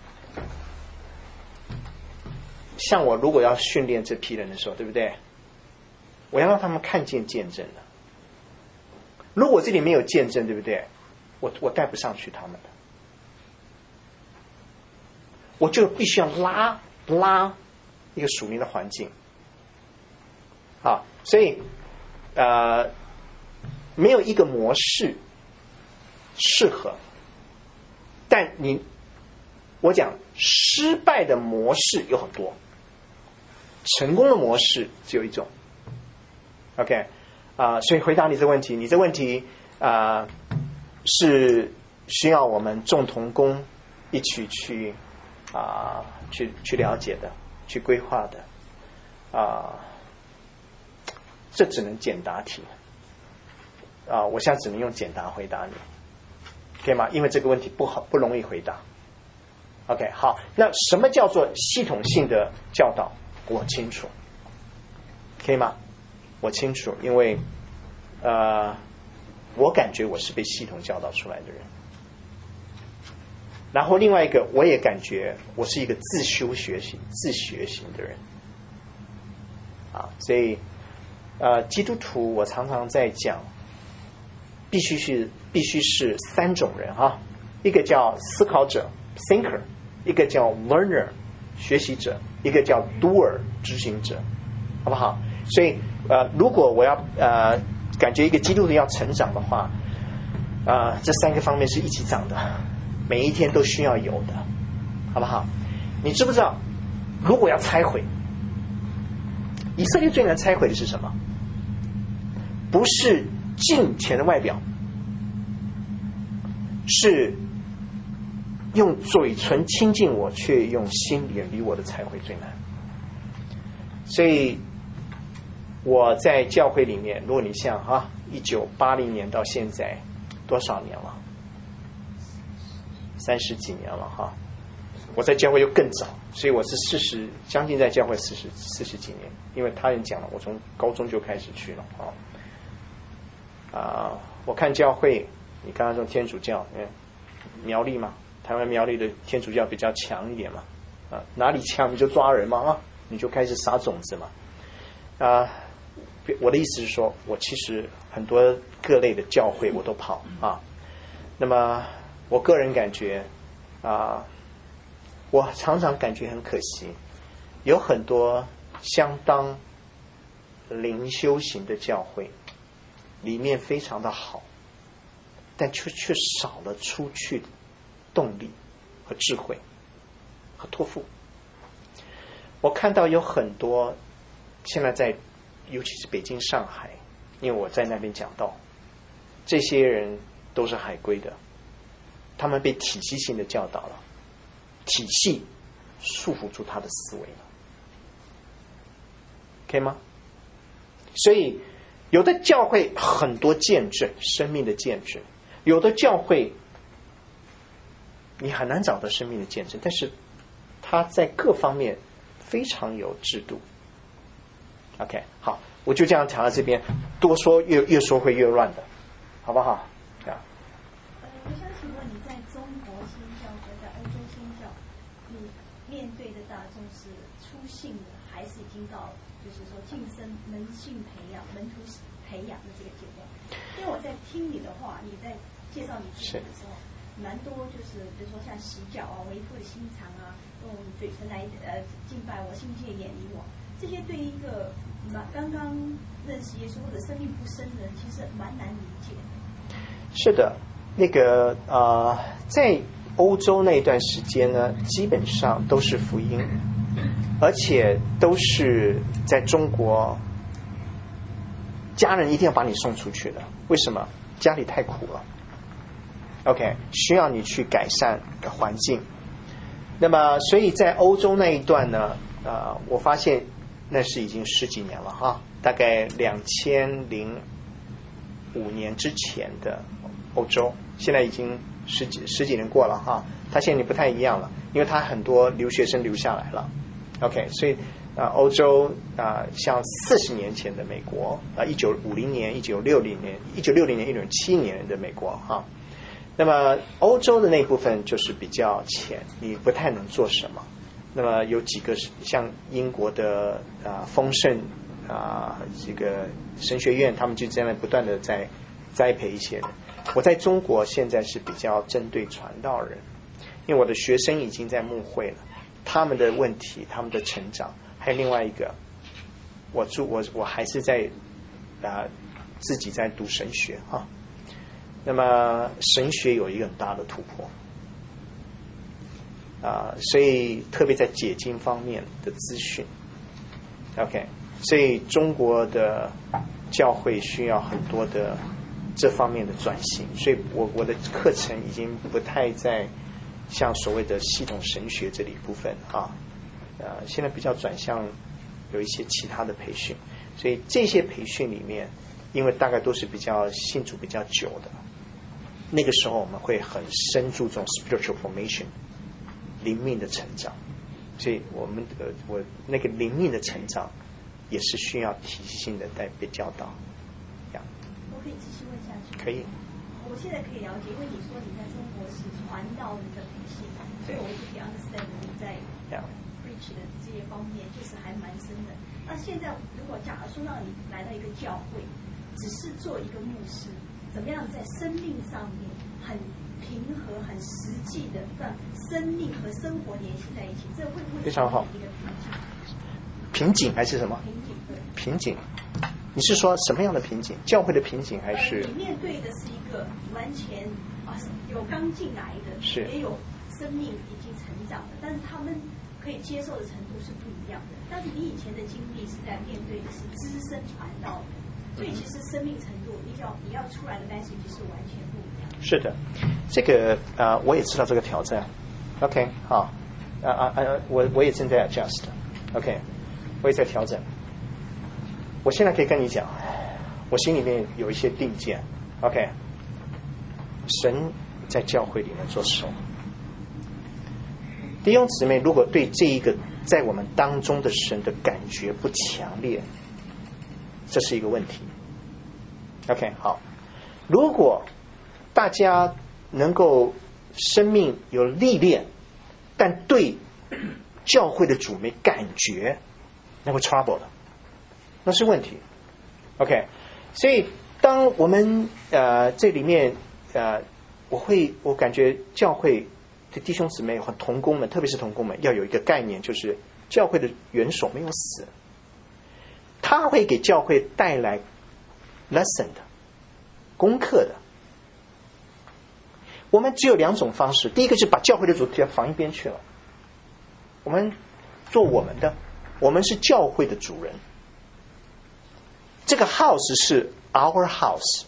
S1: 像我如果要训练这批人的时候，对不对？我要让他们看见见证的。如果这里没有见证，对不对？我带不上去他们的，我就必须要拉一个属灵的环境啊，所以没有一个模式适合，但我讲失败的模式有很多，成功的模式只有一种。OK， 所以回答你这个问题，你这个问题是需要我们众同工一起去了解的，去规划的这只能简答题我现在只能用简答回答你，可以吗？因为这个问题不容易回答。OK， 好，那什么叫做系统性的教导？我清楚，可以吗？我清楚，因为我感觉我是被系统教导出来的人，然后另外一个我也感觉我是一个自学型的人所以基督徒我常常在讲必须是三种人一个叫思考者 thinker， 一个叫 learner 学习者，一个叫 doer 执行者，好不好？所以如果我要感觉一个基督徒要成长的话这三个方面是一起长的，每一天都需要有的，好不好？你知不知道如果要拆毁以色列，最难拆毁的是什么？不是敬虔的外表，是用嘴唇亲近我，却用心远离我的才会最难。所以我在教会里面，如果你像1980年到现在多少年了？30几年了我在教会又更早，所以我是将近在教会40几年，因为他人讲了，我从高中就开始去了我看教会，你刚刚说天主教，苗栗嘛，台湾苗栗的天主教比较强一点嘛，哪里强你就抓人嘛你就开始撒种子嘛我的意思是说，我其实很多各类的教会我都跑那么我个人感觉我常常感觉很可惜，有很多相当灵修型的教会里面非常的好，但却少了出去的动力和智慧和托付。我看到有很多现在在尤其是北京上海，因为我在那边讲道，这些人都是海归的，他们被体系性的教导了，体系束缚住他的思维了，可以吗？所以有的教会很多见证，生命的见证，有的教会你很难找到生命的见证，但是他在各方面非常有制度。OK， 好，我就这样讲到这边，多说越说会越乱的，好不好？
S6: 我想请问你在中国新教和在欧洲新教，你面对的大众是初信的，还是已经到就是说晋升门信培养、门徒培养的这个阶段？因为我在听你的话，你在介绍你自己的时候，蛮多就是比如说像洗脚为父的心肠用嘴唇来敬拜我，心界远离我，这些对一个刚刚认识耶稣或者生命不深的人，其实蛮难理解的。
S1: 是的，那个在欧洲那段时间呢，基本上都是福音，而且都是在中国，家人一定要把你送出去的。为什么？家里太苦了。OK， 需要你去改善环境。那么，所以在欧洲那一段呢，我发现那是已经10几年了大概2005年之前的欧洲，现在已经十几年过了哈，他现在不太一样了，因为他很多留学生留下来了。OK， 所以欧洲像40年前的美国1950年、1960年、1970年的美国哈，那么欧洲的那部分就是比较浅，你不太能做什么。那么有几个像英国的丰盛这个神学院，他们就这样不断的在栽培一些人。我在中国现在是比较针对传道人，因为我的学生已经在牧会了，他们的问题、他们的成长，还有另外一个，我还是在自己在读神学哈。那么神学有一个很大的突破所以特别在解经方面的资讯 ，OK， 所以中国的教会需要很多的这方面的转型，所以我的课程已经不太在像所谓的系统神学这里部分现在比较转向有一些其他的培训，所以这些培训里面，因为大概都是比较信主比较久的，那个时候我们会很深注重 spiritual formation 灵命的成长，所以我那个灵命的成长也是需要体系性的在被教导。
S6: 我可以继续问下去？
S1: 可以。
S6: 我现在可以了解，因为你说你在中国是传道人的培训，所以我就可以 understand 你在 preach 的这些方面就是还蛮深的。那现在如果假如说让你来到一个教会，只是做一个牧师，怎么样在生命上面很平和、很实际的让生命和生活联系在一起，这会不会
S1: 非常好？
S6: 一个瓶颈？
S1: 瓶颈还是什么？
S6: 瓶颈，对。
S1: 瓶颈，你是说什么样的瓶颈？教会的瓶颈还是？
S6: 你面对的是一个完全有刚进来的，
S1: 是
S6: 也有生命已经成长的，但是他们可以接受的程度是不一样的。但是你以前的经历是在面对的是资深传道的，所以其实生命程度你要出来的message是完全不一样的。
S1: 是的，这个我也知道这个挑战。OK， 好，我也正在 adjust。OK， 我也在调整。我现在可以跟你讲，我心里面有一些定见。OK， 神在教会里面做事。弟兄姊妹，如果对这一个在我们当中的神的感觉不强烈，这是一个问题。OK， 好，如果大家能够生命有历练，但对教会的主没感觉，那会 trouble 的，那是问题。OK， 所以当我们这里面我感觉教会的弟兄姊妹和同工们，特别是同工们，要有一个概念，就是教会的元首没有死，他会给教会带来 lesson 的功课的。我们只有两种方式，第一个是把教会的主题放一边去了，我们做我们的，我们是教会的主人，这个 house 是 our house，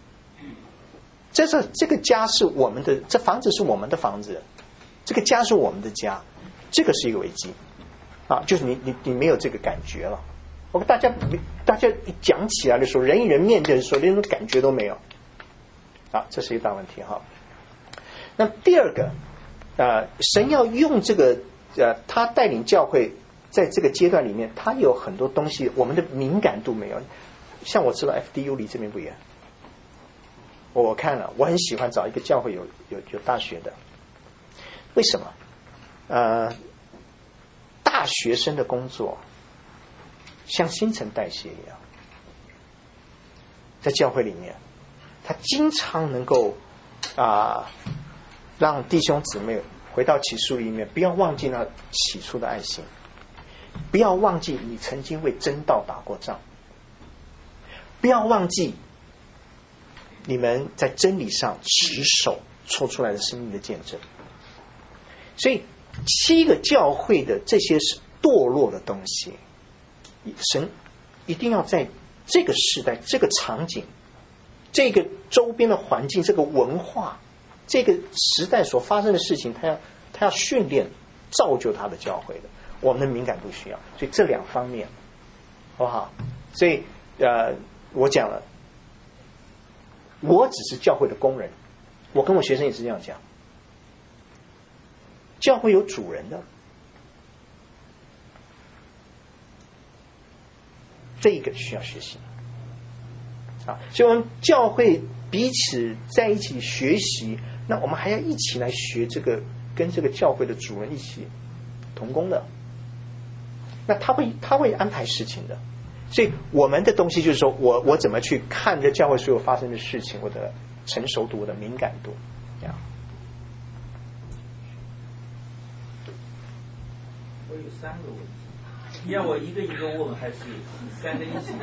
S1: 这个家是我们的，这房子是我们的房子，这个家是我们的家，这个是一个危机就是你没有这个感觉了。大家一讲起来的时候，人与人面对的时候，连那种感觉都没有这是一个大问题哈。那第二个神要用这个他带领教会在这个阶段里面，他有很多东西我们的敏感度没有。像我知道 FDU 离这边不远，我看了，我很喜欢找一个教会有大学的。为什么？大学生的工作像新陈代谢一样，在教会里面他经常能够让弟兄姊妹回到启示录里面，不要忘记那起初的爱心，不要忘记你曾经为真道打过仗，不要忘记你们在真理上持守抽出来的生命的见证。所以7个教会的这些堕落的东西，神一定要在这个时代、这个场景、这个周边的环境、这个文化、这个时代所发生的事情，他要训练造就他的教会的，我们的敏感度需要。所以这两方面好不好？所以我讲了，我只是教会的工人， 我跟我学生也是这样讲，教会有主人的，这一个需要学习啊。所以我们教会彼此在一起学习，那我们还要一起来学这个，跟这个教会的主人一起同工的。那他会安排事情的，所以我们的东西就是说我怎么去看这教会所有发生的事情，我的成熟度，我的敏感度，这样。
S9: 我有3个问题，要我一个一个问，还是3个一起？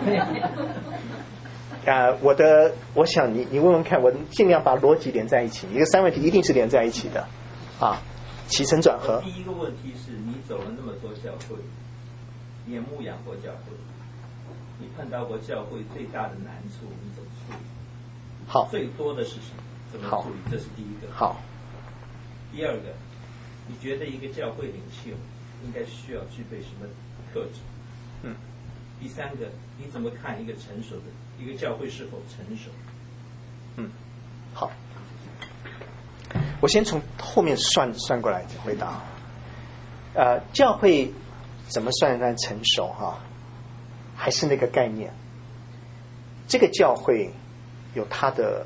S1: 我想你问问看，我尽量把逻辑连在一起。一个3问题一定是连在一起的啊，起承转合。
S9: 第一个问题是你走了那么多教会，你也牧养过教会，你碰到过教会最大的难处，你怎么处理？
S1: 好，
S9: 最多的是什么？怎么处理？这是第一个。
S1: 好。
S9: 第二个，你觉得一个教会领袖应该需要具备什么特质？第三个，你怎么看一个成熟的一个教会是否成熟？
S1: 好，我先从后面算过来回答。教会怎么算成熟哈？还是那个概念，这个教会有它的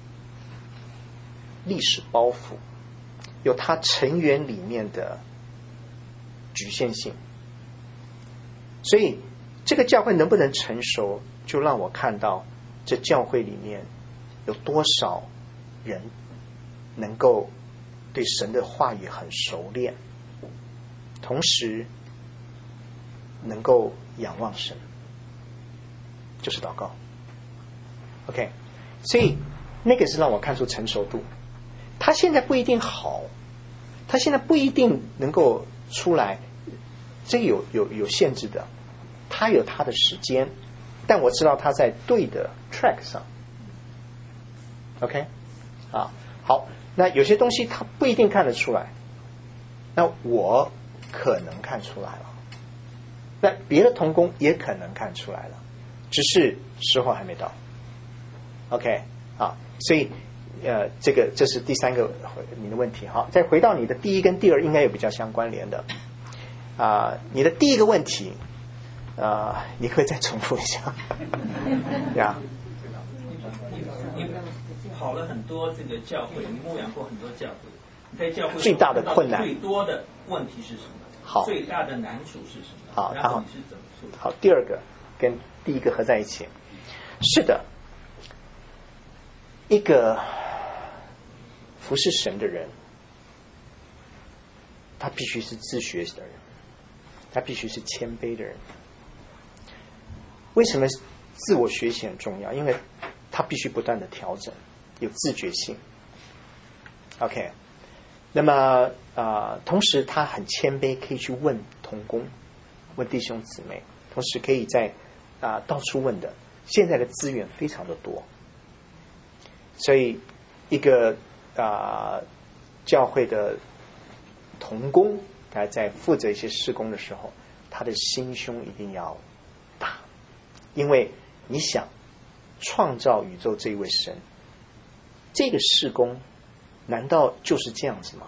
S1: 历史包袱，有它成员里面的局限性，所以这个教会能不能成熟，就让我看到这教会里面有多少人能够对神的话语很熟练，同时能够仰望神，就是祷告。 OK， 所以那个是让我看出成熟度。他现在不一定好，他现在不一定能够出来，这个有限制的，他有他的时间，但我知道他在对的 track 上。OK， 啊，好，那有些东西他不一定看得出来，那我可能看出来了，那别的同工也可能看出来了，只是时候还没到。OK， 啊，所以这是第三个你的问题。好，再回到你的第一跟第二，应该有比较相关联的。你的第一个问题，你可以再重复一下。呀，
S9: 你跑了很多这个教会，你牧养过很多教会，你在教会
S1: 最大的困难、
S9: 最多的问题是什么？
S1: 好，
S9: 最大的难处是什么？
S1: 好，
S9: 然后你是怎么处理？
S1: 好，第二个跟第一个合在一起。是的。一个服侍神的人，他必须是自学的人，他必须是谦卑的人。为什么自我学习很重要？因为他必须不断的调整，有自觉性。OK， 那么同时他很谦卑，可以去问同工，问弟兄姊妹，同时可以在到处问的。现在的资源非常的多。所以，一个教会的同工，在负责一些事工的时候，他的心胸一定要大，因为你想创造宇宙这一位神，这个事工难道就是这样子吗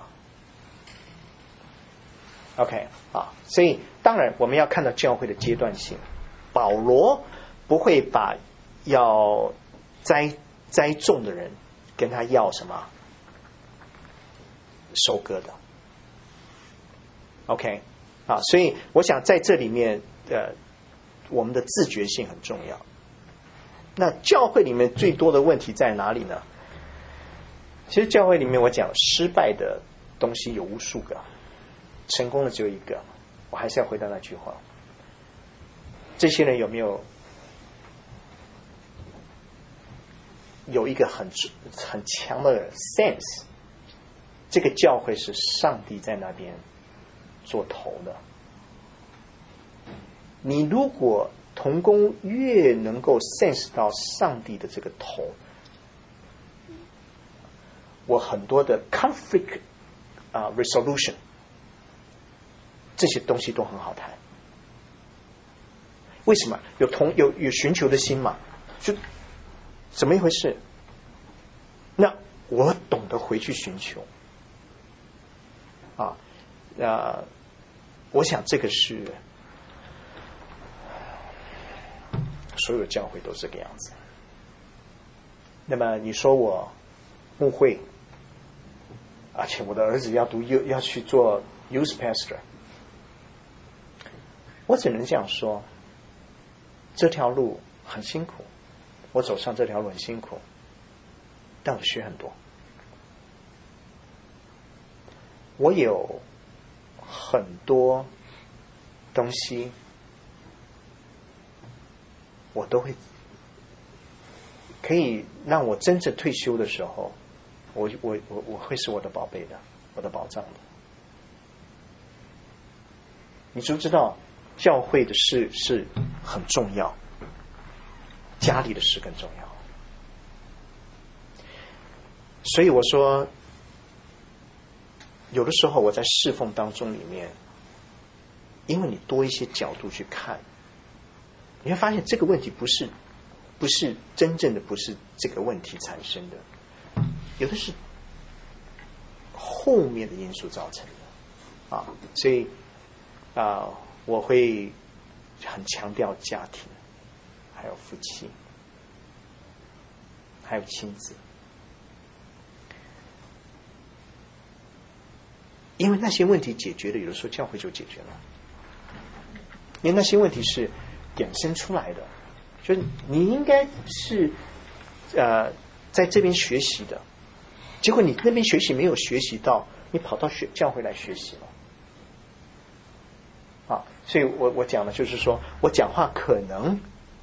S1: ？OK， 所以当然我们要看到教会的阶段性。保罗不会把要栽种的人跟他要什么收割的 OK 所以我想在这里面我们的自觉性很重要。那教会里面最多的问题在哪里呢？其实教会里面我讲失败的东西有无数个，成功的只有一个。我还是要回到那句话，这些人有没有一个很强的 sense， 这个教会是上帝在那边做头的。你如果同工越能够 sense 到上帝的这个头，我很多的 conflict resolution 这些东西都很好谈。为什么？有寻求的心嘛，就怎么一回事？那我懂得回去寻求。我想这个是所有教会都是这个样子。那么你说我牧会，而且我的儿子要去做 youth pastor， 我只能这样说，这条路很辛苦，我走上这条路很辛苦，但我学很多。我有很多东西，我都会可以让我真正退休的时候，我会是我的宝贝的，我的宝藏的。你知不知道，教会的事是很重要，家里的事更重要。所以我说，有的时候我在侍奉当中里面，因为你多一些角度去看，你会发现这个问题不是真正的，不是这个问题产生的，有的是后面的因素造成的所以我会很强调家庭，还有夫妻，还有亲子。因为那些问题解决了，有的时候教会就解决了。因为那些问题是衍生出来的，就是你应该是在这边学习的，结果你那边学习没有学习到，你跑到教会来学习了。所以我讲的就是说，我讲话可能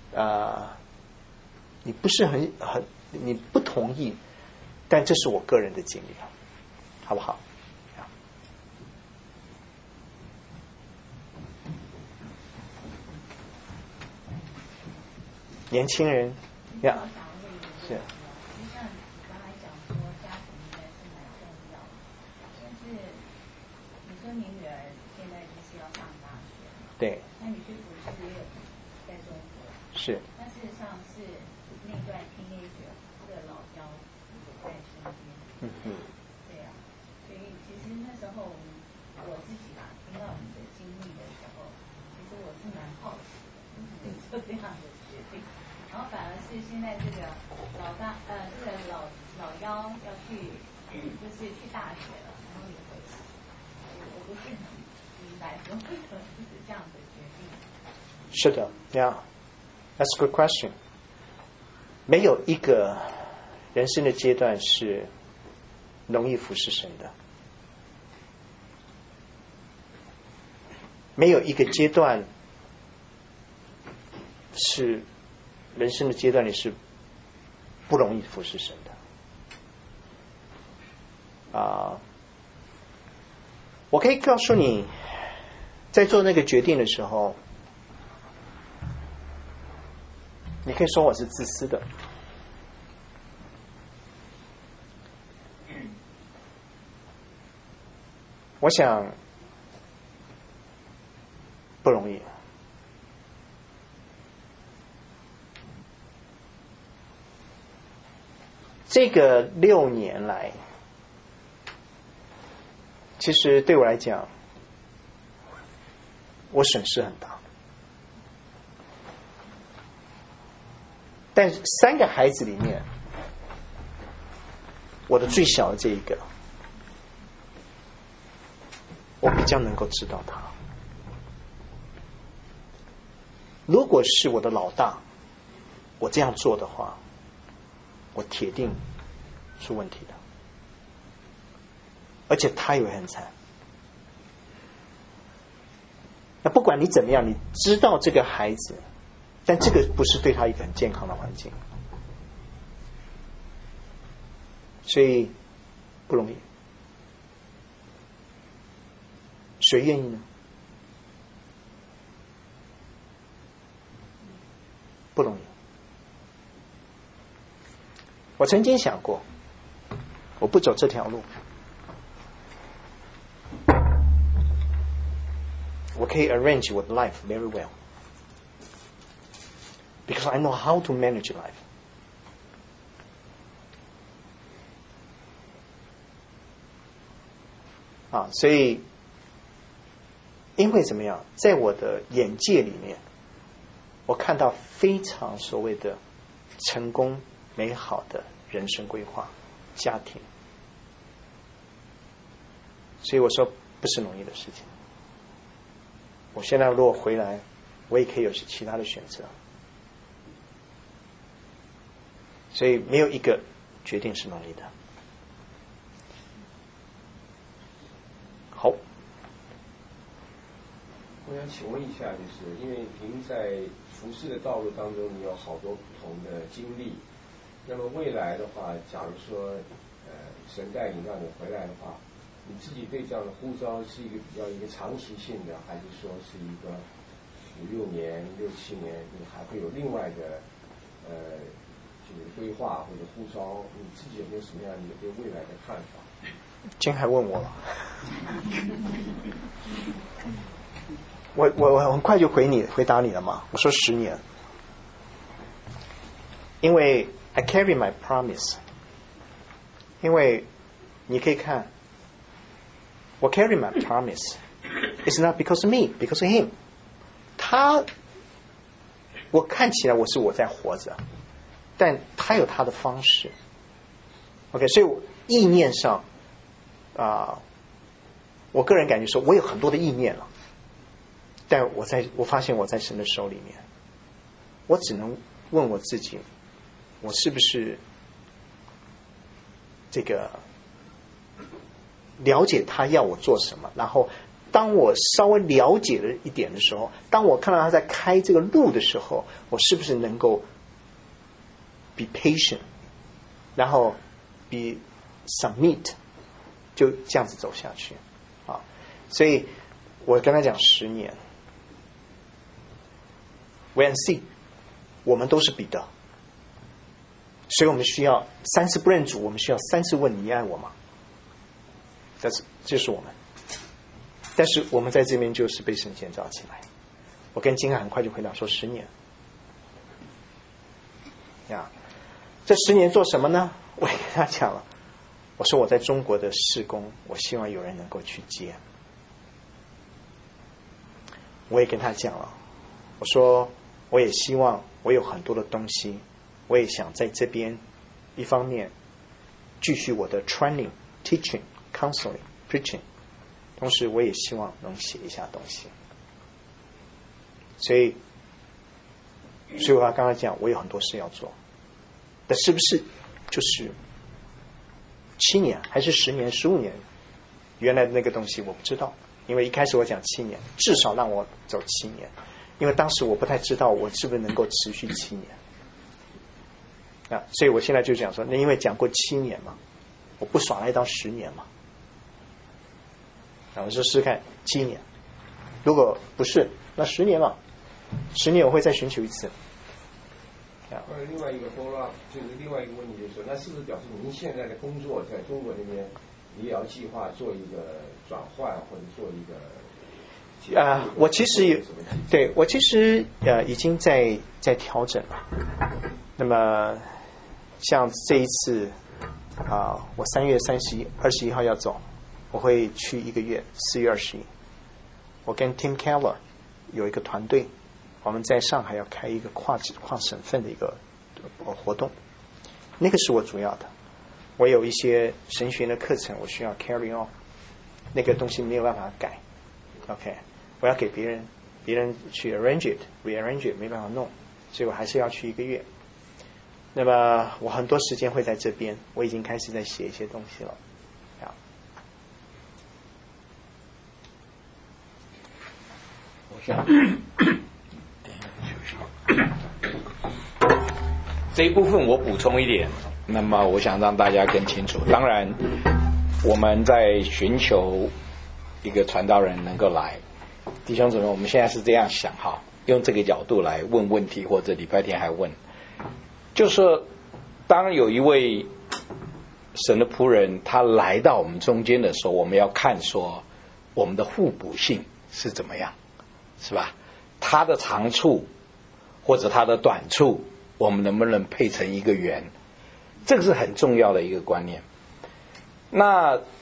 S1: 你不是你不同意，但这是我个人的经历，好不好？年轻人呀，是。
S10: 就像你刚才讲说，家庭应该是蛮重要的，但是你说你女儿现在就是要上大学，
S1: 对。
S10: 那你是不是也有在中国？
S1: 是。
S10: 那事实上是那段teenager这个老焦也在身边。对啊，所以其实那时候我自己听到你的经历的时候，其实我是蛮好奇的，为什么做这样的决定？然后反而是现在这个这个老幺要去，就是去大学了，然后你回去，我不是很明白说为什么是这样的决定。
S1: 是的 ，Yeah， that's a good question。没有一个人生的阶段是容易服侍神的，没有一个阶段是。人生的阶段里是不容易服侍神的我可以告诉你，在做那个决定的时候，你可以说我是自私的，我想不容易。这个6年来，其实对我来讲，我损失很大。但3个孩子里面，我的最小的这一个，我比较能够知道他。如果是我的老大，我这样做的话，我铁定出问题的，而且他也会很惨。那不管你怎么样，你知道这个孩子，但这个不是对他一个很健康的环境，所以不容易。谁愿意呢？不容易。我曾经想过，我不走这条路，我可以 arrange 我的 life very well, because I know how to manage life. 啊，所以因为怎么样，在我的眼界里面，我看到非常所谓的成功美好的人生规划家庭，所以我说不是容易的事情。我现在如果回来，我也可以有其他的选择，所以没有一个决定是容易的。好，
S11: 我想请问一下，就是因为您在服事的道路当中，你有好多不同的经历。那么未来的话，假如说神带领让你回来的话，你自己对这样的呼召是一个比较长期性的，还是说是一个5、6年、6、7年，你还会有另外的就是规划或者呼召？你自己有没有什么样的对未来的看法？
S1: 今天还问我了，我很快就回答你了嘛。我说10年，因为 I carry my promise。因为你可以看，我 carry my promise it's not because of me, because of him。我看起来我在活着，但他有他的方式。OK， 所以意念上。我个人感觉说，我有很多的意念了，但我发现我在神的手里面，我只能问我自己，我是不是这个了解他要我做什么？然后，当我稍微了解了一点的时候，当我看到他在开这个路的时候，我是不是能够 be patient， 然后 be submit。就这样子走下去啊！所以我跟他讲10年 ，wait and see， 我们都是彼得，所以我们需要3次不认主，我们需要3次问你爱我吗？这是我们，但是我们在这边就是被神建造起来。我跟金汉很快就回答说10年呀，这10年做什么呢？我也跟他讲了。我说我在中国的事工，我希望有人能够去接。我也跟他讲了，我说我也希望我有很多的东西，我也想在这边一方面继续我的 training、teaching、counseling、preaching， 同时我也希望能写一下东西。所以我刚才讲，我有很多事要做，但是不是就是7年还是10年、15年？原来的那个东西我不知道，因为一开始我讲7年，至少让我走7年，因为当时我不太知道我是不是能够持续7年所以我现在就讲说，那因为讲过7年嘛，我不耍赖到10年嘛，我就试试看7年，如果不是，那10年嘛，10年我会再寻求一次。
S11: 另外一个 follow up 就是另外一个问题，就是说，那是不是表示您现在的工作在中国那边，你也要计划做一个转换，或者做一个？
S1: 我其实已经在调整了。那么像这一次我3月21号要走，我会去1个月，4月21。我跟 Tim Keller 有一个团队。我们在上海要开一个跨省份的一个活动，那个是我主要的。我有一些神学的课程，我需要 carry on， 那个东西没有办法改。OK， 我要给别人去 rearrange it 没办法弄，所以我还是要去1个月。那么我很多时间会在这边，我已经开始在写一些东西了。
S4: 我想。这一部分我补充一点，那么我想让大家更清楚。当然，我们在寻求一个传道人能够来，弟兄姊妹，我们现在是这样想哈，用这个角度来问问题，或者礼拜天还问，就是当有一位神的仆人他来到我们中间的时候，我们要看说我们的互补性是怎么样，是吧？他的长处或者他的短处，我们能不能配成一个圆？这个是很重要的一个观念。那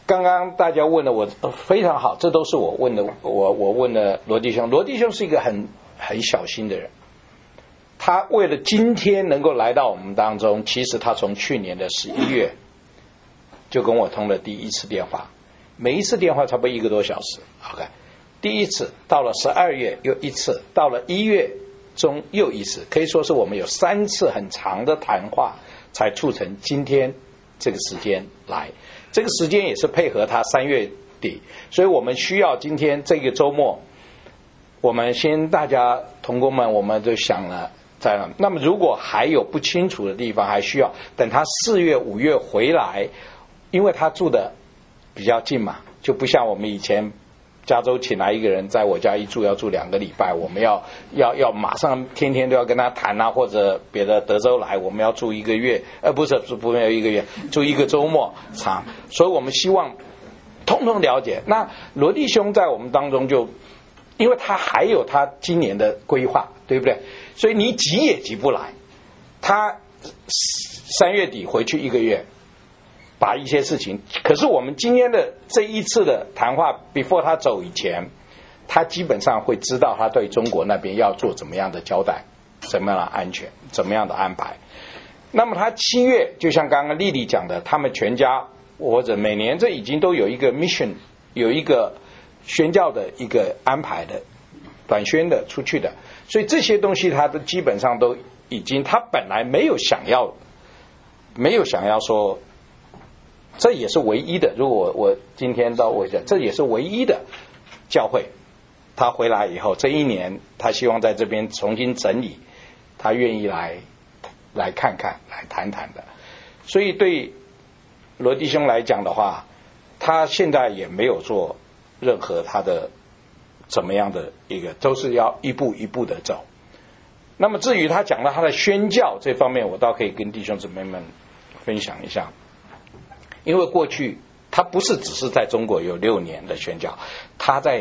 S4: 刚刚大家问的我非常好，这都是我问的，我问的罗弟兄。罗弟兄是一个很小心的人，他为了今天能够来到我们当中，其实他从去年的11月就跟我通了第一次电话，每一次电话差不多1个多小时。OK， 第一次到了12月又一次，到了1月中又一次，可以说是我们有3次很长的谈话，才促成今天这个时间来。这个时间也是配合他3月底，所以我们需要今天这个周末，我们先大家同工们，我们就想了在那么如果还有不清楚的地方，还需要等他4月5月回来，因为他住的比较近嘛，就不像我们以前加州请来一个人在我家一住要住2个礼拜，我们要马上天天都要跟他谈啊，或者别的德州来我们要住1个月，不是1个月，住1个周末长，所以我们希望通通了解。那罗弟兄在我们当中就，因为他还有他今年的规划，对不对？所以你急也急不来。他3月底回去1个月，把一些事情，可是我们今天的这一次的谈话 before 他走以前，他基本上会知道他对中国那边要做怎么样的交代，怎么样的安全，怎么样的安排。那么他7月就像刚刚丽丽讲的，他们全家或者每年这已经都有一个 mission， 有一个宣教的一个安排的短宣的出去的，所以这些东西他都基本上都已经，他本来没有想要说，这也是唯一的。如果我今天到我讲，这也是唯一的教会。他回来以后，这1年他希望在这边重新整理，他愿意来看看，来谈谈的。所以对罗弟兄来讲的话，他现在也没有做任何他的怎么样的一个，都是要一步一步的走。那么至于他讲到他的宣教这方面，我倒可以跟弟兄姊妹们分享一下。因为过去他不是只是在中国有6年的宣教，他在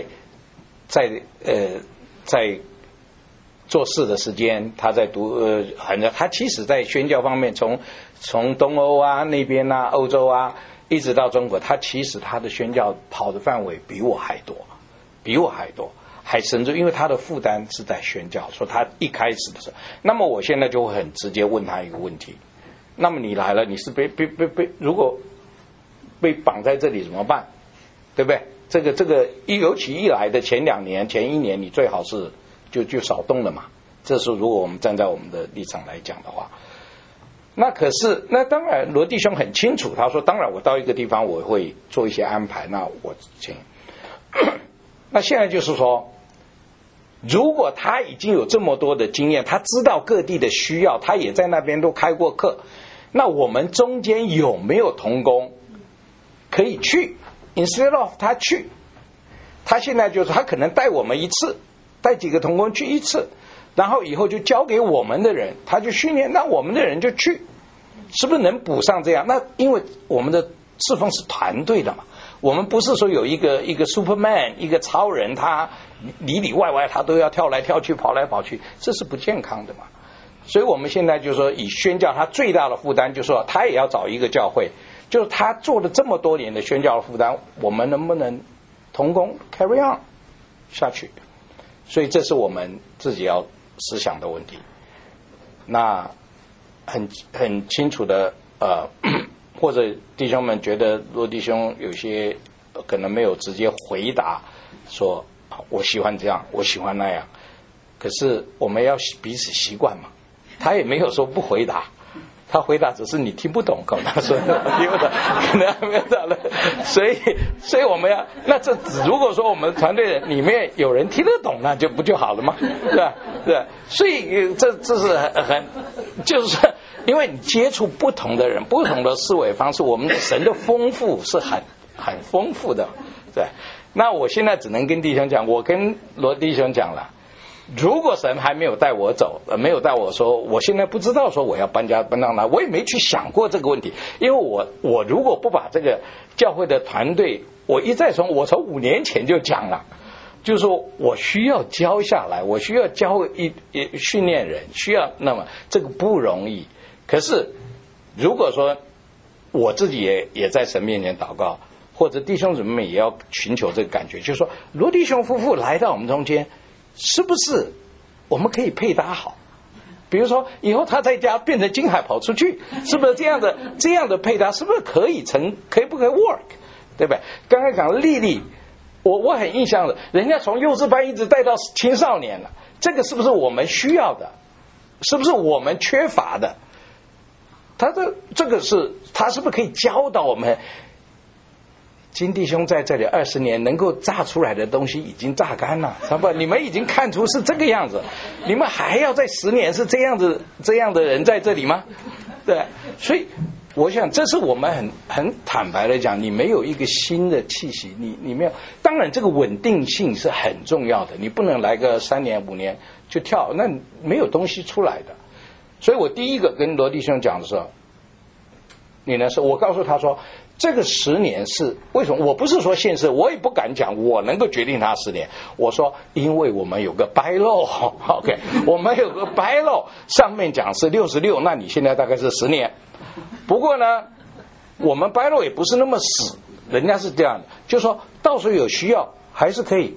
S4: 做事的时间，他在读他其实在宣教方面，从东欧啊那边啊，欧洲啊，一直到中国，他其实他的宣教跑的范围比我还多，还甚至因为他的负担是在宣教，说他一开始的时候，那么我现在就会很直接问他一个问题：那么你来了，你是被如果被绑在这里怎么办？对不对？这个尤其一来的前1年，你最好是就少动了嘛。这是如果我们站在我们的立场来讲的话，那可是那当然罗弟兄很清楚，他说当然我到一个地方我会做一些安排，那我请。那现在就是说，如果他已经有这么多的经验，他知道各地的需要，他也在那边都开过课，那我们中间有没有同工可以去 instead of 他去，他现在就是他可能带我们1次，带几个同工去1次，然后以后就交给我们的人，他就训练，那我们的人就去，是不是能补上这样？那因为我们的侍奉是团队的嘛，我们不是说有一个 Superman 一个超人，他里外他都要跳来跳去跑来跑去，这是不健康的嘛。所以我们现在就是说以宣教他最大的负担，就是说他也要找一个教会，就是他做了这么多年的宣教的负担，我们能不能同工 carry on 下去？所以这是我们自己要思想的问题。那很清楚的或者弟兄们觉得罗弟兄有些可能没有直接回答说我喜欢这样，我喜欢那样，可是我们要彼此习惯嘛。他也没有说不回答，他回答只是你听不懂，可能说听不懂，可能还没有到了。所以我们要，那这如果说我们团队里面有人听得懂，那就不就好了吗？对吧？对，所以这是很就是因为你接触不同的人，不同的思维方式，我们神的丰富是很丰富的。对，那我现在只能跟弟兄讲，我跟罗弟兄讲了。如果神还没有带我走，没有带我说，我现在不知道说我要搬到哪，我也没去想过这个问题。因为我如果不把这个教会的团队，我从5年前就讲了，就是说我需要教下来，我需要教训练人，需要，那么这个不容易。可是如果说我自己也在神面前祷告， 或者弟兄姊妹们也要寻求这个感觉，就是说罗弟兄夫妇来到我们中间，是不是我们可以配搭好？比如说以后他在家变成金海跑出去，是不是这样的配搭，是不是可以不可以 work， 对不对？刚才讲丽丽，我很印象的，人家从幼稚班一直带到青少年了，这个是不是我们需要的？是不是我们缺乏的？他是不是可以教导我们？金弟兄在这里20年，能够榨出来的东西已经榨干了，你们已经看出是这个样子，你们还要在10年是这样的人在这里吗？对，所以我想这是我们很坦白的讲，你没有一个新的气息，你没有。当然这个稳定性是很重要的，你不能来个3年5年就跳，那没有东西出来的。所以我第一个跟罗弟兄讲的时候，我告诉他说，这个10年是为什么？我不是说现世，我也不敢讲我能够决定他10年。我说，因为我们有个 bylaw，OK， 我们有个 bylaw， 上面讲是66，那你现在大概是10年。不过呢，我们 bylaw 也不是那么死，人家是这样的，就是说到时候有需要还是可以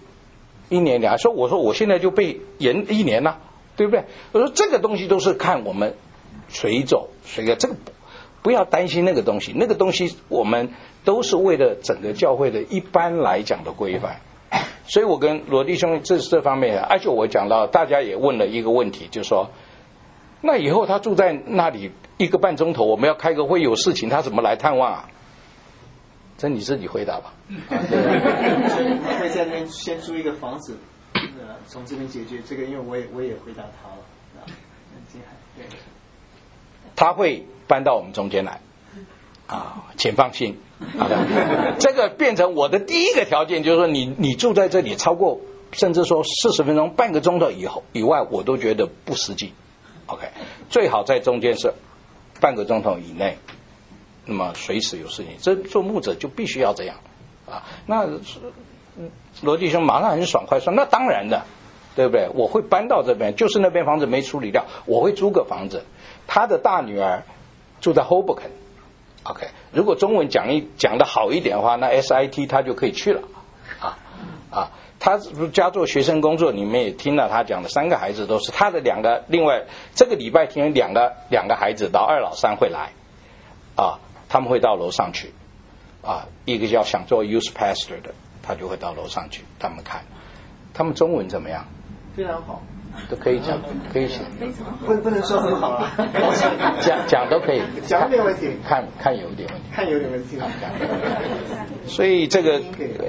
S4: 1年2年。我说我现在就被延1年了，对不对？我说这个东西都是看我们随走随个，这个不要担心那个东西，那个东西我们都是为了整个教会的一般来讲的规范。所以我跟罗弟兄这方面，而且我讲到大家也问了一个问题，就是说那以后他住在那里1个半钟头，我们要开个会有事情，他怎么来探望啊？这你自己回答吧。
S1: 会在那边先租一个房子，从这边解决这个，因为我也回答他了。对，
S4: 他会搬到我们中间来请放心。好的，这个变成我的第一个条件，就是说你住在这里超过甚至说40分钟、半个钟头以外，我都觉得不实际。OK， 最好在中间是半个钟头以内，那么随时有事情，这做牧者就必须要这样那罗弟兄马上很爽快说，那当然的，对不对？我会搬到这边，就是那边房子没处理掉，我会租个房子。他的大女儿住在 Hoboken，OK， 如果中文讲的好一点的话，那 SIT 他就可以去了他家做学生工作，你们也听了他讲的，3个孩子都是他的2个，另外这个礼拜天两个孩子老2老3会来他们会到楼上去一个要想做 youth pastor 的，他就会到楼上去，他们看他们中文怎么样？
S1: 非常好，
S4: 都可以讲，可以写，
S1: 不能说很好
S4: 讲都可以，
S1: 讲没有问题，
S4: 看有点问题，
S1: 看有点问题
S4: 所以这个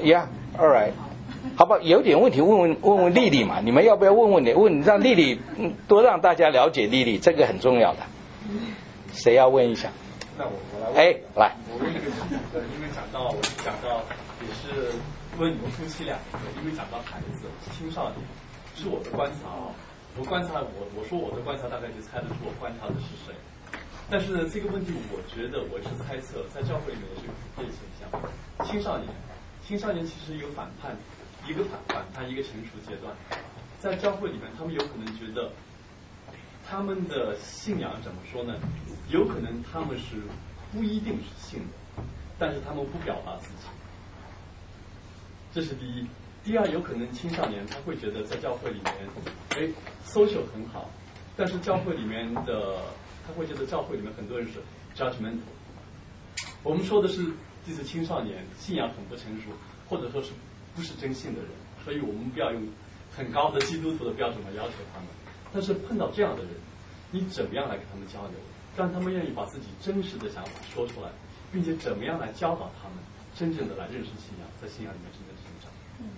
S4: all right， 好吧，有点问题问丽丽嘛，你们要不要问让丽丽多让大家了解丽丽，这个很重要的。谁要问一下？
S12: 那我来问。
S4: 来。
S12: 我问一个问题，因为讲到也是问你们夫妻2个，因为讲到孩子、青少年，是我的观察我观察我说我的观察，大概就猜得出我观察的是谁。但是呢，这个问题我觉得我是猜测，在教会里面是个普遍现象。青少年其实有反叛，一个反叛，一个成熟阶段。在教会里面，他们有可能觉得他们的信仰怎么说呢？有可能他们是不一定是信的，但是他们不表达自己，这是第一。第二，有可能青少年他会觉得在教会里面social 很好，但是教会里面他会觉得教会里面很多人是 judgmental。我们说的是就是青少年信仰很不成熟，或者说是不是真信的人，所以我们不要用很高的基督徒的标准来要求他们。但是碰到这样的人，你怎么样来跟他们交流，让他们愿意把自己真实的想法说出来，并且怎么样来教导他们真正的来认识信仰，在信仰里面真正成长。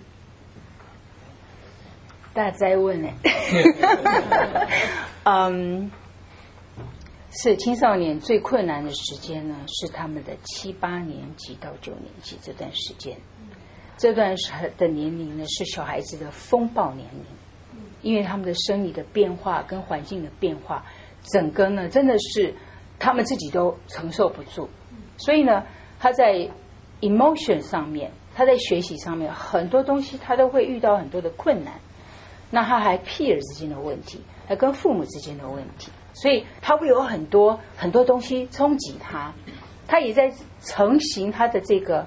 S3: 大灾问呢？是青少年最困难的时间呢，是他们的7、8年级到9年级这段时间。这段的年龄呢，是小孩子的风暴年龄，因为他们的生理的变化跟环境的变化，整个呢真的是他们自己都承受不住。所以呢，他在 emotion 上面，他在学习上面很多东西他都会遇到很多的困难。那他还 peer 之间的问题，还跟父母之间的问题，所以他会有很多东西冲击他，他也在成型他的这个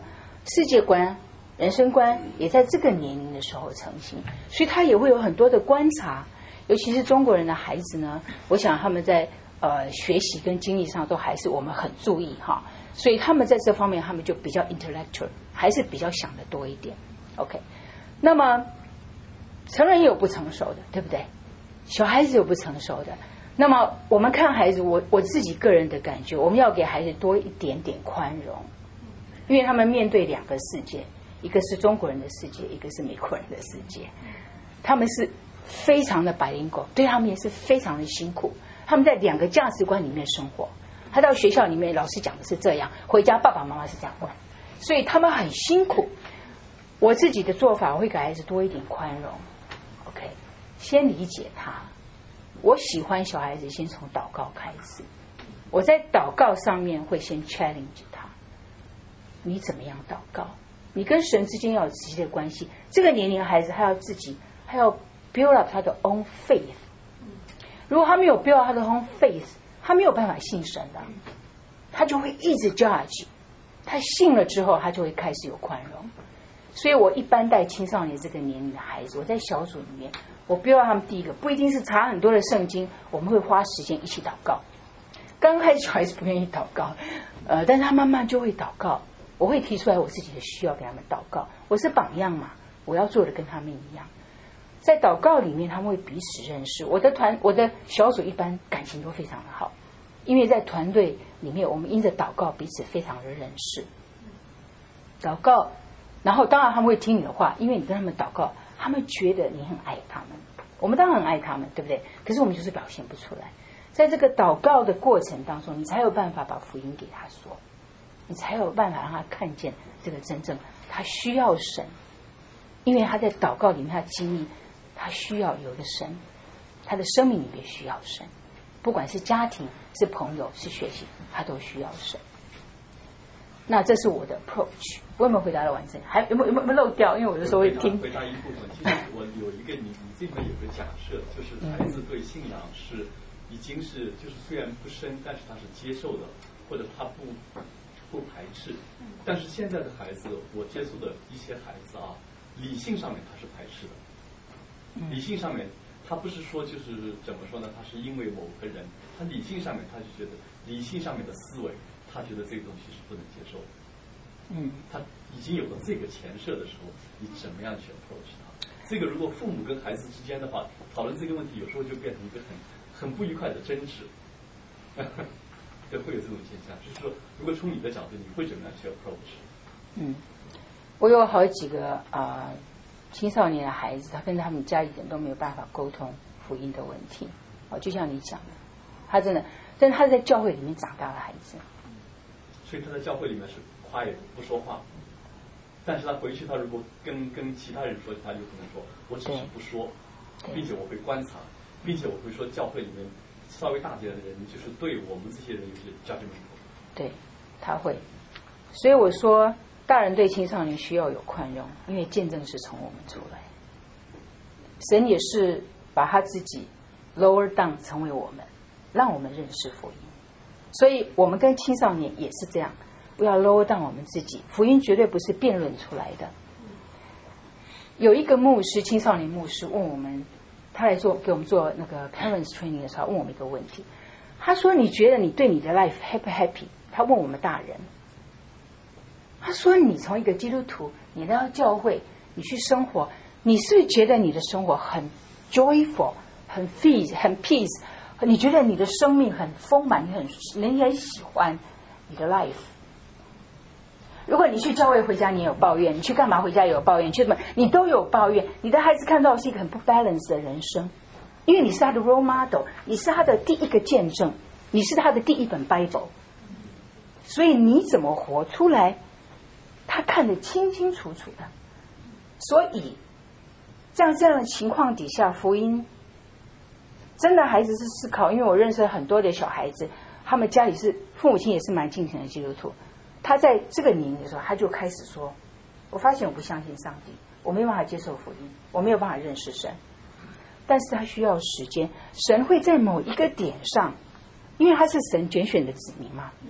S3: 世界观、人生观也在这个年龄的时候成型，所以他也会有很多的观察。尤其是中国人的孩子呢，我想他们在学习跟经历上都还是我们很注意哈，所以他们在这方面他们就比较 intellectual， 还是比较想得多一点。OK， 那么成人也有不成熟的，对不对？小孩子有不成熟的。那么我们看孩子，我自己个人的感觉，我们要给孩子多一点点宽容，因为他们面对两个世界，一个是中国人的世界，一个是美国人的世界，他们是非常的bilingual，对他们也是非常的辛苦。他们在两个价值观里面生活，他到学校里面老师讲的是这样，回家爸爸妈妈是这样问，所以他们很辛苦。我自己的做法，我会给孩子多一点宽容。OK， 先理解他。我喜欢小孩子先从祷告开始，我在祷告上面会先 challenge 他，你怎么样祷告？你跟神之间要有直接的关系。这个年龄的孩子他要自己，他要 build up 他的 own faith。如果他没有 build up 他的 own faith， 他没有办法信神的，他就会一直 judge。他信了之后，他就会开始有宽容。所以我一般带青少年这个年龄的孩子，我在小组里面，我不要他们第一个不一定是查很多的圣经，我们会花时间一起祷告。刚开始小孩子不愿意祷告，但是他慢慢就会祷告。我会提出来我自己的需要给他们祷告，我是榜样嘛，我要做的跟他们一样。在祷告里面，他们会彼此认识。我的小组一般感情都非常的好，因为在团队里面，我们因着祷告彼此非常的认识。祷告。然后当然他们会听你的话，因为你跟他们祷告，他们觉得你很爱他们。我们当然很爱他们，对不对？可是我们就是表现不出来。在这个祷告的过程当中，你才有办法把福音给他说，你才有办法让他看见这个真正他需要神，因为他在祷告里面他经历他需要有的神，他的生命里面需要神，不管是家庭是朋友是学习，他都需要神。那这是我的 approach， 我有没有回答的完整？还有没有漏掉？因为我有的时候会听。
S12: 回答一部分，其实我有一个你这边有个假设，就是孩子对信仰是已经是就是虽然不深，但是他是接受的，或者他不排斥。但是现在的孩子，我接触的一些孩子啊，理性上面他是排斥的。理性上面他不是说就是怎么说呢？他是因为某个人，他理性上面他就觉得理性上面的思维。他觉得这个东西是不能接受的，他已经有了这个前设的时候，你怎么样去 approach 他？这个如果父母跟孩子之间的话，讨论这个问题，有时候就变成一个很不愉快的争执，对，会有这种现象。就是说，如果从你的角度，你会怎么样去 approach？
S3: 我有好几个青少年的孩子，他跟他们家里人都没有办法沟通福音的问题，就像你讲的，他真的，但是他是在教会里面长大的孩子。
S12: 所以他在教会里面是quiet不说话，但是他回去他如果跟其他人说，他就可能说我只是不说，并且我会观察，并且我会说教会里面稍微大一点的人就是对我们这些人有些 judgmental。对，
S3: 他会。所以我说大人对青少年需要有宽容，因为见证是从我们出来，神也是把他自己 lower down 成为我们，让我们认识福音。所以我们跟青少年也是这样，不要 lower down 我们自己，福音绝对不是辩论出来的。有一个牧师，青少年牧师问我们，他来给我们做那个 parents training 的时候，问我们一个问题，他说你觉得你对你的 life happy happy？ 他问我们大人，他说你从一个基督徒，你来到教会，你去生活，你是不是觉得你的生活很 joyful， 很 peace，你觉得你的生命很丰满，你很喜欢你的 life。 如果你去教会回家你有抱怨，你去干嘛回家也有抱怨，去什么你都有抱怨，你的孩子看到是一个很不 balance 的人生，因为你是他的 role model， 你是他的第一个见证，你是他的第一本 Bible， 所以你怎么活出来他看得清清楚楚的。所以这样的情况底下，福音真的孩子是思考，因为我认识很多的小孩子，他们家里是父母亲也是蛮敬虔的基督徒，他在这个年龄的时候他就开始说，我发现我不相信上帝，我没有办法接受福音，我没有办法认识神，但是他需要时间，神会在某一个点上，因为他是神拣选的子民嘛，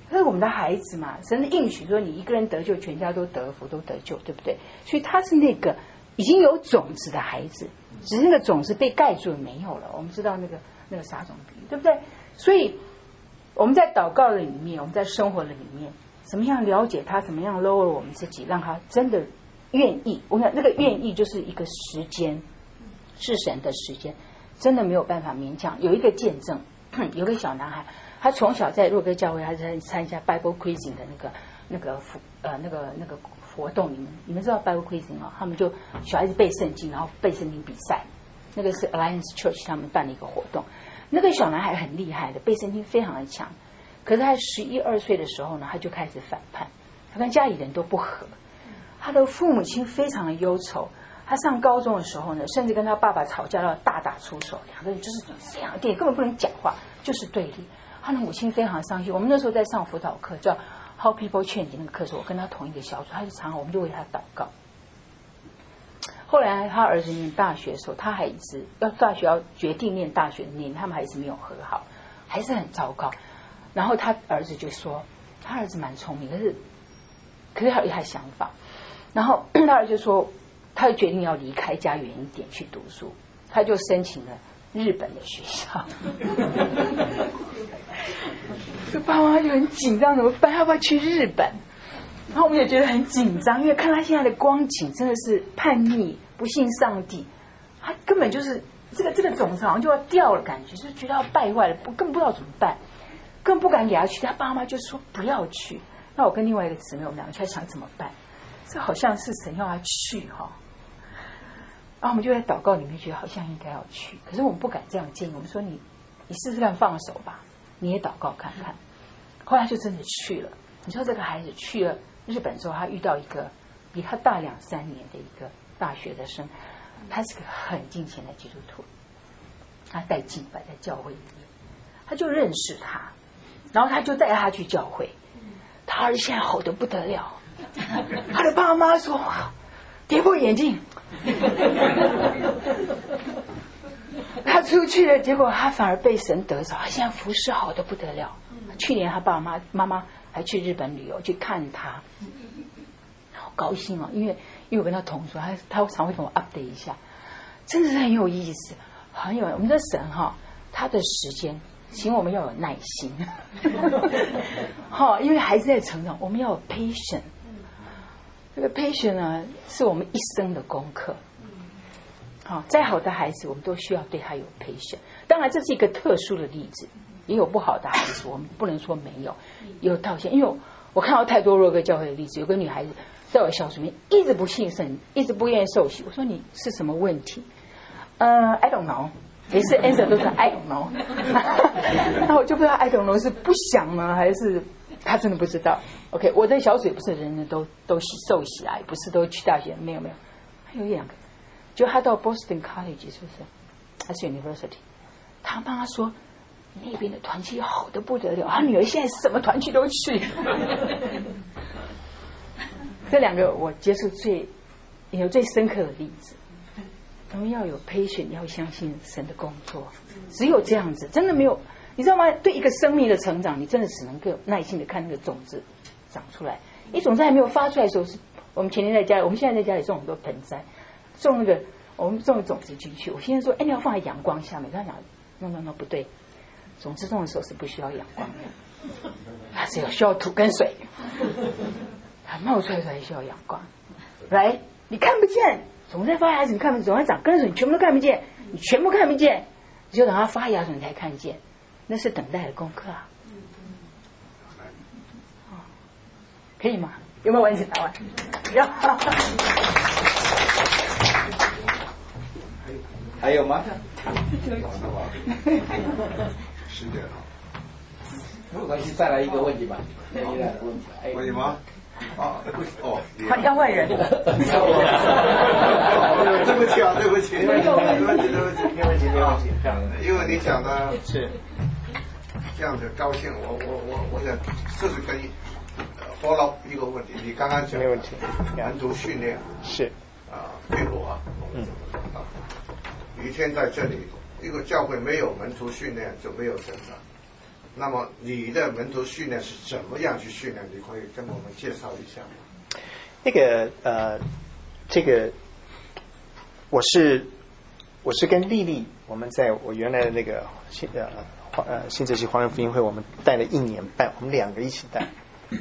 S3: 可是我们的孩子嘛，神的应许说你一个人得救，全家都得福，都得救，对不对？所以他是那个已经有种子的孩子，只是那个种子被盖住了，没有了。我们知道那个撒种比喻，对不对？所以我们在祷告的里面，我们在生活的里面，怎么样了解他，怎么样 lower 我们自己，让他真的愿意。我想那个愿意就是一个时间，是神的时间，真的没有办法勉强。有一个见证，有个小男孩，他从小在若哥教会，他在参加 Bible Quizzing 的那个活动里面。你们知道 Bible Quizzing 吗？他们就小孩子背圣经，然后背圣经比赛。那个是 Alliance Church 他们办的一个活动。那个小男孩很厉害的，背圣经非常的强。可是他11、12岁的时候呢，他就开始反叛，他跟家里人都不和，他的父母亲非常的忧愁。他上高中的时候呢，甚至跟他爸爸吵架到大打出手，两个人就是这样，根本不能讲话，就是对立。他的母亲非常伤心。我们那时候在上辅导课，叫 How People Change 那个课时候，我跟他同一个小组，他就常常我们就为他祷告。后来他儿子念大学的时候，他还一直要决定念大学的念，他们还是没有和好，还是很糟糕。然后他儿子就说，他儿子蛮聪明，可是他有一套想法。然后他儿子就说，他就决定要离开家远一点去读书，他就申请了日本的学校。这爸妈就很紧张，怎么办？要不要去日本？然后我们也觉得很紧张，因为看他现在的光景，真的是叛逆、不信上帝，他根本就是这个种子好像就要掉了，感觉就觉得要败坏了，更不知道怎么办，更不敢给他去。他爸妈就说不要去。那我跟另外一个姊妹，我们两个就在想怎么办？这好像是神要他去哈。然后我们就在祷告里面觉得好像应该要去，可是我们不敢这样建议。我们说你试试看放手吧，你也祷告看看。后来就真的去了。你说这个孩子去了日本之后，他遇到一个比他大2、3年的一个大学的生，他是个很敬虔的基督徒，他带敬拜在教会里面，他就认识他，然后他就带他去教会。他儿子现在好得不得了，他的爸妈说跌破眼镜。他出去了，结果他反而被神得着，他现在服侍好得不得了。去年他爸爸妈妈还去日本旅游去看他，好高兴哦！因为我跟他同桌，他常会跟我 update 一下，真的是很有意思，很有我们的神哈，他的时间，请我们要有耐心，因为孩子在成长，我们要有 patience。这个 patience 呢，是我们一生的功课。再好的孩子，我们都需要对他有 patience。当然，这是一个特殊的例子。也有不好的孩子，我们不能说没有，有道歉。因为我看到太多若哥教会的例子，有个女孩子在我小组里面一直不信神，一直不愿意受洗。我说你是什么问题？I don't know， 也是 answer 都是 I don't know。那我就不知道 I don't know 是不想呢，还是他真的不知道。OK， 我的小组也不是人人都受洗啊，也不是都去大学，没有，还有1、2个，就他到 Boston College 是不是？还是 University？ 他妈说。那边的团契好得不得了，他女儿现在什么团契都去。这2个我接触最深刻的例子。我们要有 patience， 要相信神的工作，只有这样子，真的没有，你知道吗？对一个生命的成长，你真的只能够耐心的看那个种子长出来。一种子还没有发出来的时候，是我们前天在家里，我们现在在家里种很多盆栽，种我们种种子进去。我现在说，你要放在阳光下面，他讲 no 不对。种子种的时候是不需要阳光的，它只有需要土跟水，它冒出来才需要阳光。来，你看不见，种子在发芽时你看不见，种子长根的时候你全部都看不见，你全部看不见，只有等它发芽的时候你才看见，那是等待的功课啊。可以吗？有没有问题？答完。
S4: 还有吗？
S5: 10点了，
S4: 没有关系，再来一个问题吧。
S5: 可以吗？
S3: 他要外人。
S5: 对不起，对不起，因为你讲的
S1: 是
S5: 这样子高兴，我想试试跟你follow一个问题。你刚刚讲
S1: 没问题，
S5: 门徒训练
S1: 是
S5: 对我以前在这里，一个教会没有门徒训练就没有成长， 那么你的门徒训练是怎么样去训练？你可以跟我们介绍一下吗？
S1: 那个这个我是跟丽丽，我们在我原来的那个新泽西华人福音会，我们带了1年半，我们2个一起带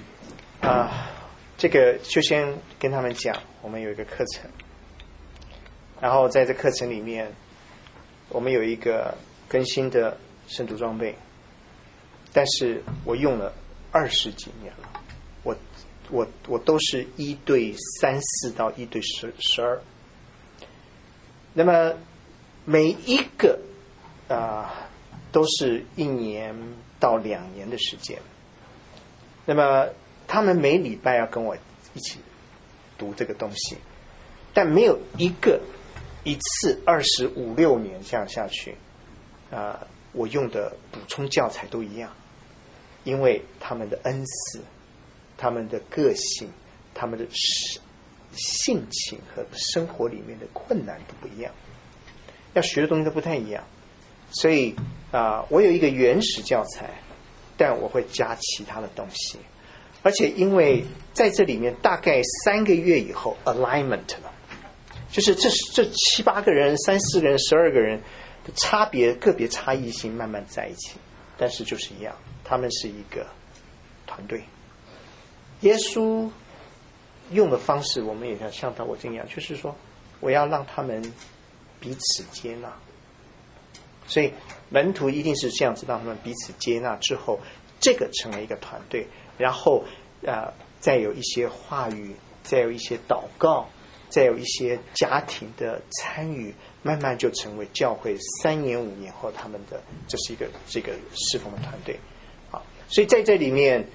S1: 这个就先跟他们讲，我们有一个课程，然后在这课程里面，我们有一个更新的圣徒装备，但是我用了20几年了，我都是1对34到1对12，那么每一个都是1年到2年的时间，那么他们每礼拜要跟我一起读这个东西，但没有一次25、6年这样下去我用的补充教材都一样，因为他们的恩赐、他们的个性、他们的性情和生活里面的困难都不一样，要学的东西都不太一样，所以我有一个原始教材，但我会加其他的东西，而且因为在这里面大概3个月以后 alignment 了，就是这7、8个人、3、4个人、12个人的差别、个别差异性慢慢在一起，但是就是一样，他们是一个团队。耶稣用的方式，我们也要像我这样，就是说我要让他们彼此接纳，所以门徒一定是这样子，让他们彼此接纳之后，这个成为一个团队，然后再有一些话语，再有一些祷告，再有一些家庭的参与，慢慢就成为教会3年5年后他们的这是一个这个侍奉的团队。好，所以在这里面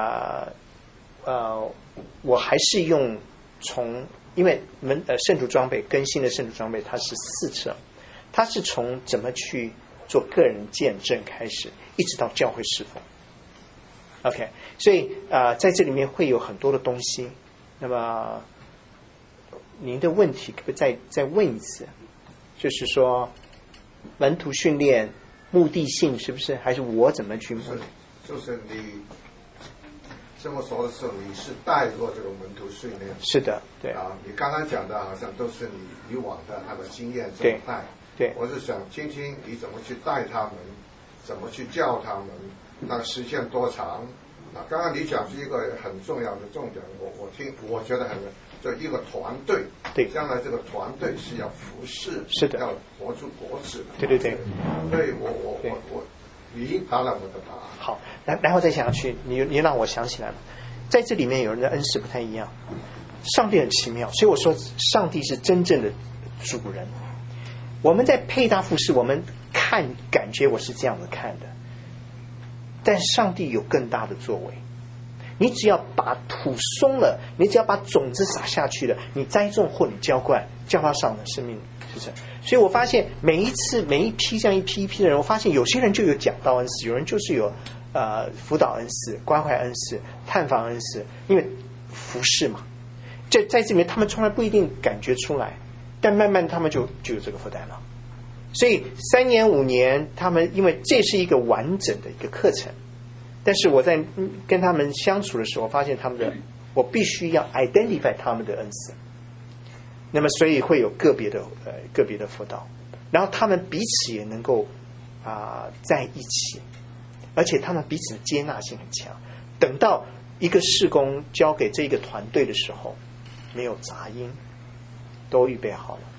S1: 我还是用因为圣徒装备更新的圣徒装备它是4册，它是从怎么去做个人见证开始，一直到教会侍奉。OK， 所以在这里面会有很多的东西。那么您的问题可不可以再问一次？就是说门徒训练目的性是不是？还是我怎么去？
S5: 就是你这么说的时候，你是带过这个门徒训练？是的，对你刚刚讲的好像都是你以往的他的经验这么带。对，我是想听听你怎么去带他们，怎么去教他们，那时间多长？刚刚你讲是一个很重要的重点，我觉得就一个团队，对，将来这个团队是要服侍，是的，要活出果子的。对。所以我你答了我的答案。好，然后再想下去，你让我想起来了，在这里面有人的恩赐不太一样，上帝很奇妙，所以我说上帝是真正的主人。我们在配搭服侍，我们感觉我是这样子看的，但上帝有更大的作为。你只要把土松了，你只要把种子撒下去了，你栽种或你浇灌，叫它上的生命是这样。所以我发现每一批这样一批的人，我发现有些人就有讲道恩赐，有人就是有辅导恩赐、关怀恩赐、探访恩赐，因为服侍嘛，在这里面他们从来不一定感觉出来，但慢慢他们就有这个负担了。所以3年5年，他们因为这是一个完整的一个课程，但是我在跟他们相处的时候，我发现我必须要 identify 他们的恩赐，那么所以会有个别的辅导，然后他们彼此也能够在一起，而且他们彼此的接纳性很强。等到一个事工交给这个团队的时候，没有杂音，都预备好了。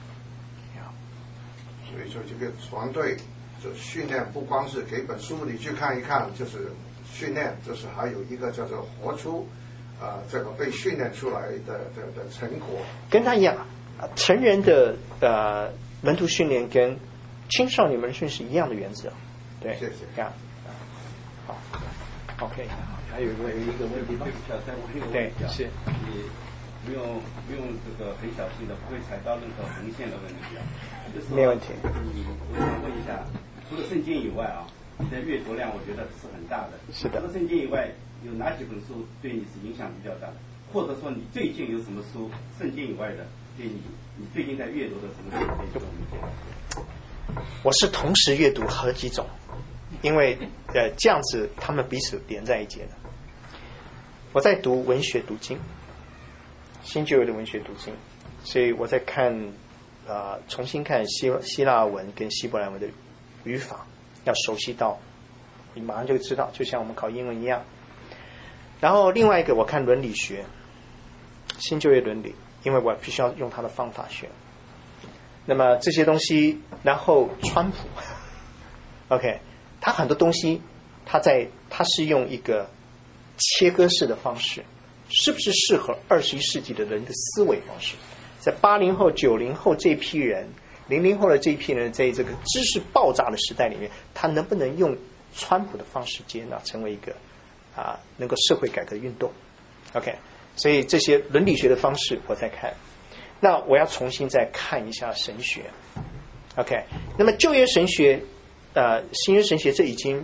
S5: 所以说这个团队就训练不光是给本书你去看一看，就是训练，就是还有一个叫做活出这个被训练出来的成果。跟他一样，成人的门徒训练跟青少年门徒训练是一样的原则。对，谢谢。好 ，OK。还有一个问题吗？对，是。
S8: 不用这个很小心的，不会踩到任何红线的问题啊。
S1: 没问题。
S8: 我想问一下，除了圣经以外你的阅读量我觉得是很大的。是的。除了圣经以外，有哪几本书对你是影响比较大的？或者说你最近有什么书，圣经以外的，对你最近在阅读的什么书可以跟我们讲？
S1: 我是同时阅读好几种， 因为这样子他们彼此连在一起的。我在读文学读经，新旧约的文学读经，所以我在看重新看希腊文跟希伯来文的语法，要熟悉到你马上就知道，就像我们考英文一样。然后另外一个我看伦理学，新旧约伦理，因为我必须要用他的方法学。那么这些东西，然后川普 ，OK， 他很多东西，他是用一个切割式的方式，是不是适合21世纪的人的思维方式？在80后、90后这批人，00后的这一批人，在这个知识爆炸的时代里面，他能不能用川普的方式接纳，成为一个能够社会改革运动 ？OK， 所以这些伦理学的方式我在看。那我要重新再看一下神学 ，OK。那么旧约神学，新约神学这已经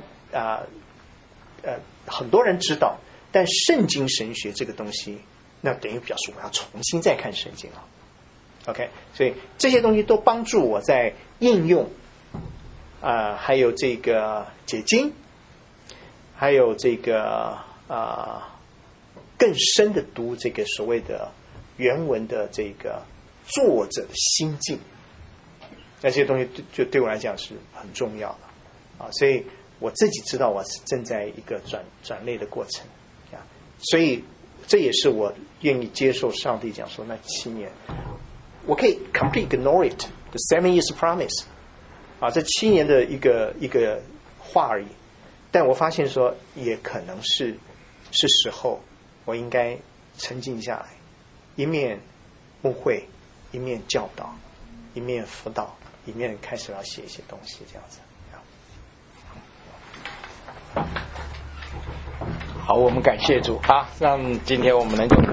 S1: 很多人知道，但圣经神学这个东西，那等于表示我要重新再看圣经了 ，OK。所以这些东西都帮助我在应用，还有这个解经，还有这个更深的读这个所谓的原文的这个作者的心境，那些东西就对我来讲是很重要的所以我自己知道我是正在一个转类的过程所以这也是我愿意接受上帝讲说那7年我可以 completely ignore it the 7 years promise 这7年的一个话而已，但我发现说也可能是时候我应该沉静下来，一面牧会，一面教导，一面辅导，一面开始要写一些东西，这样子。好，我们感谢主让今天我们能够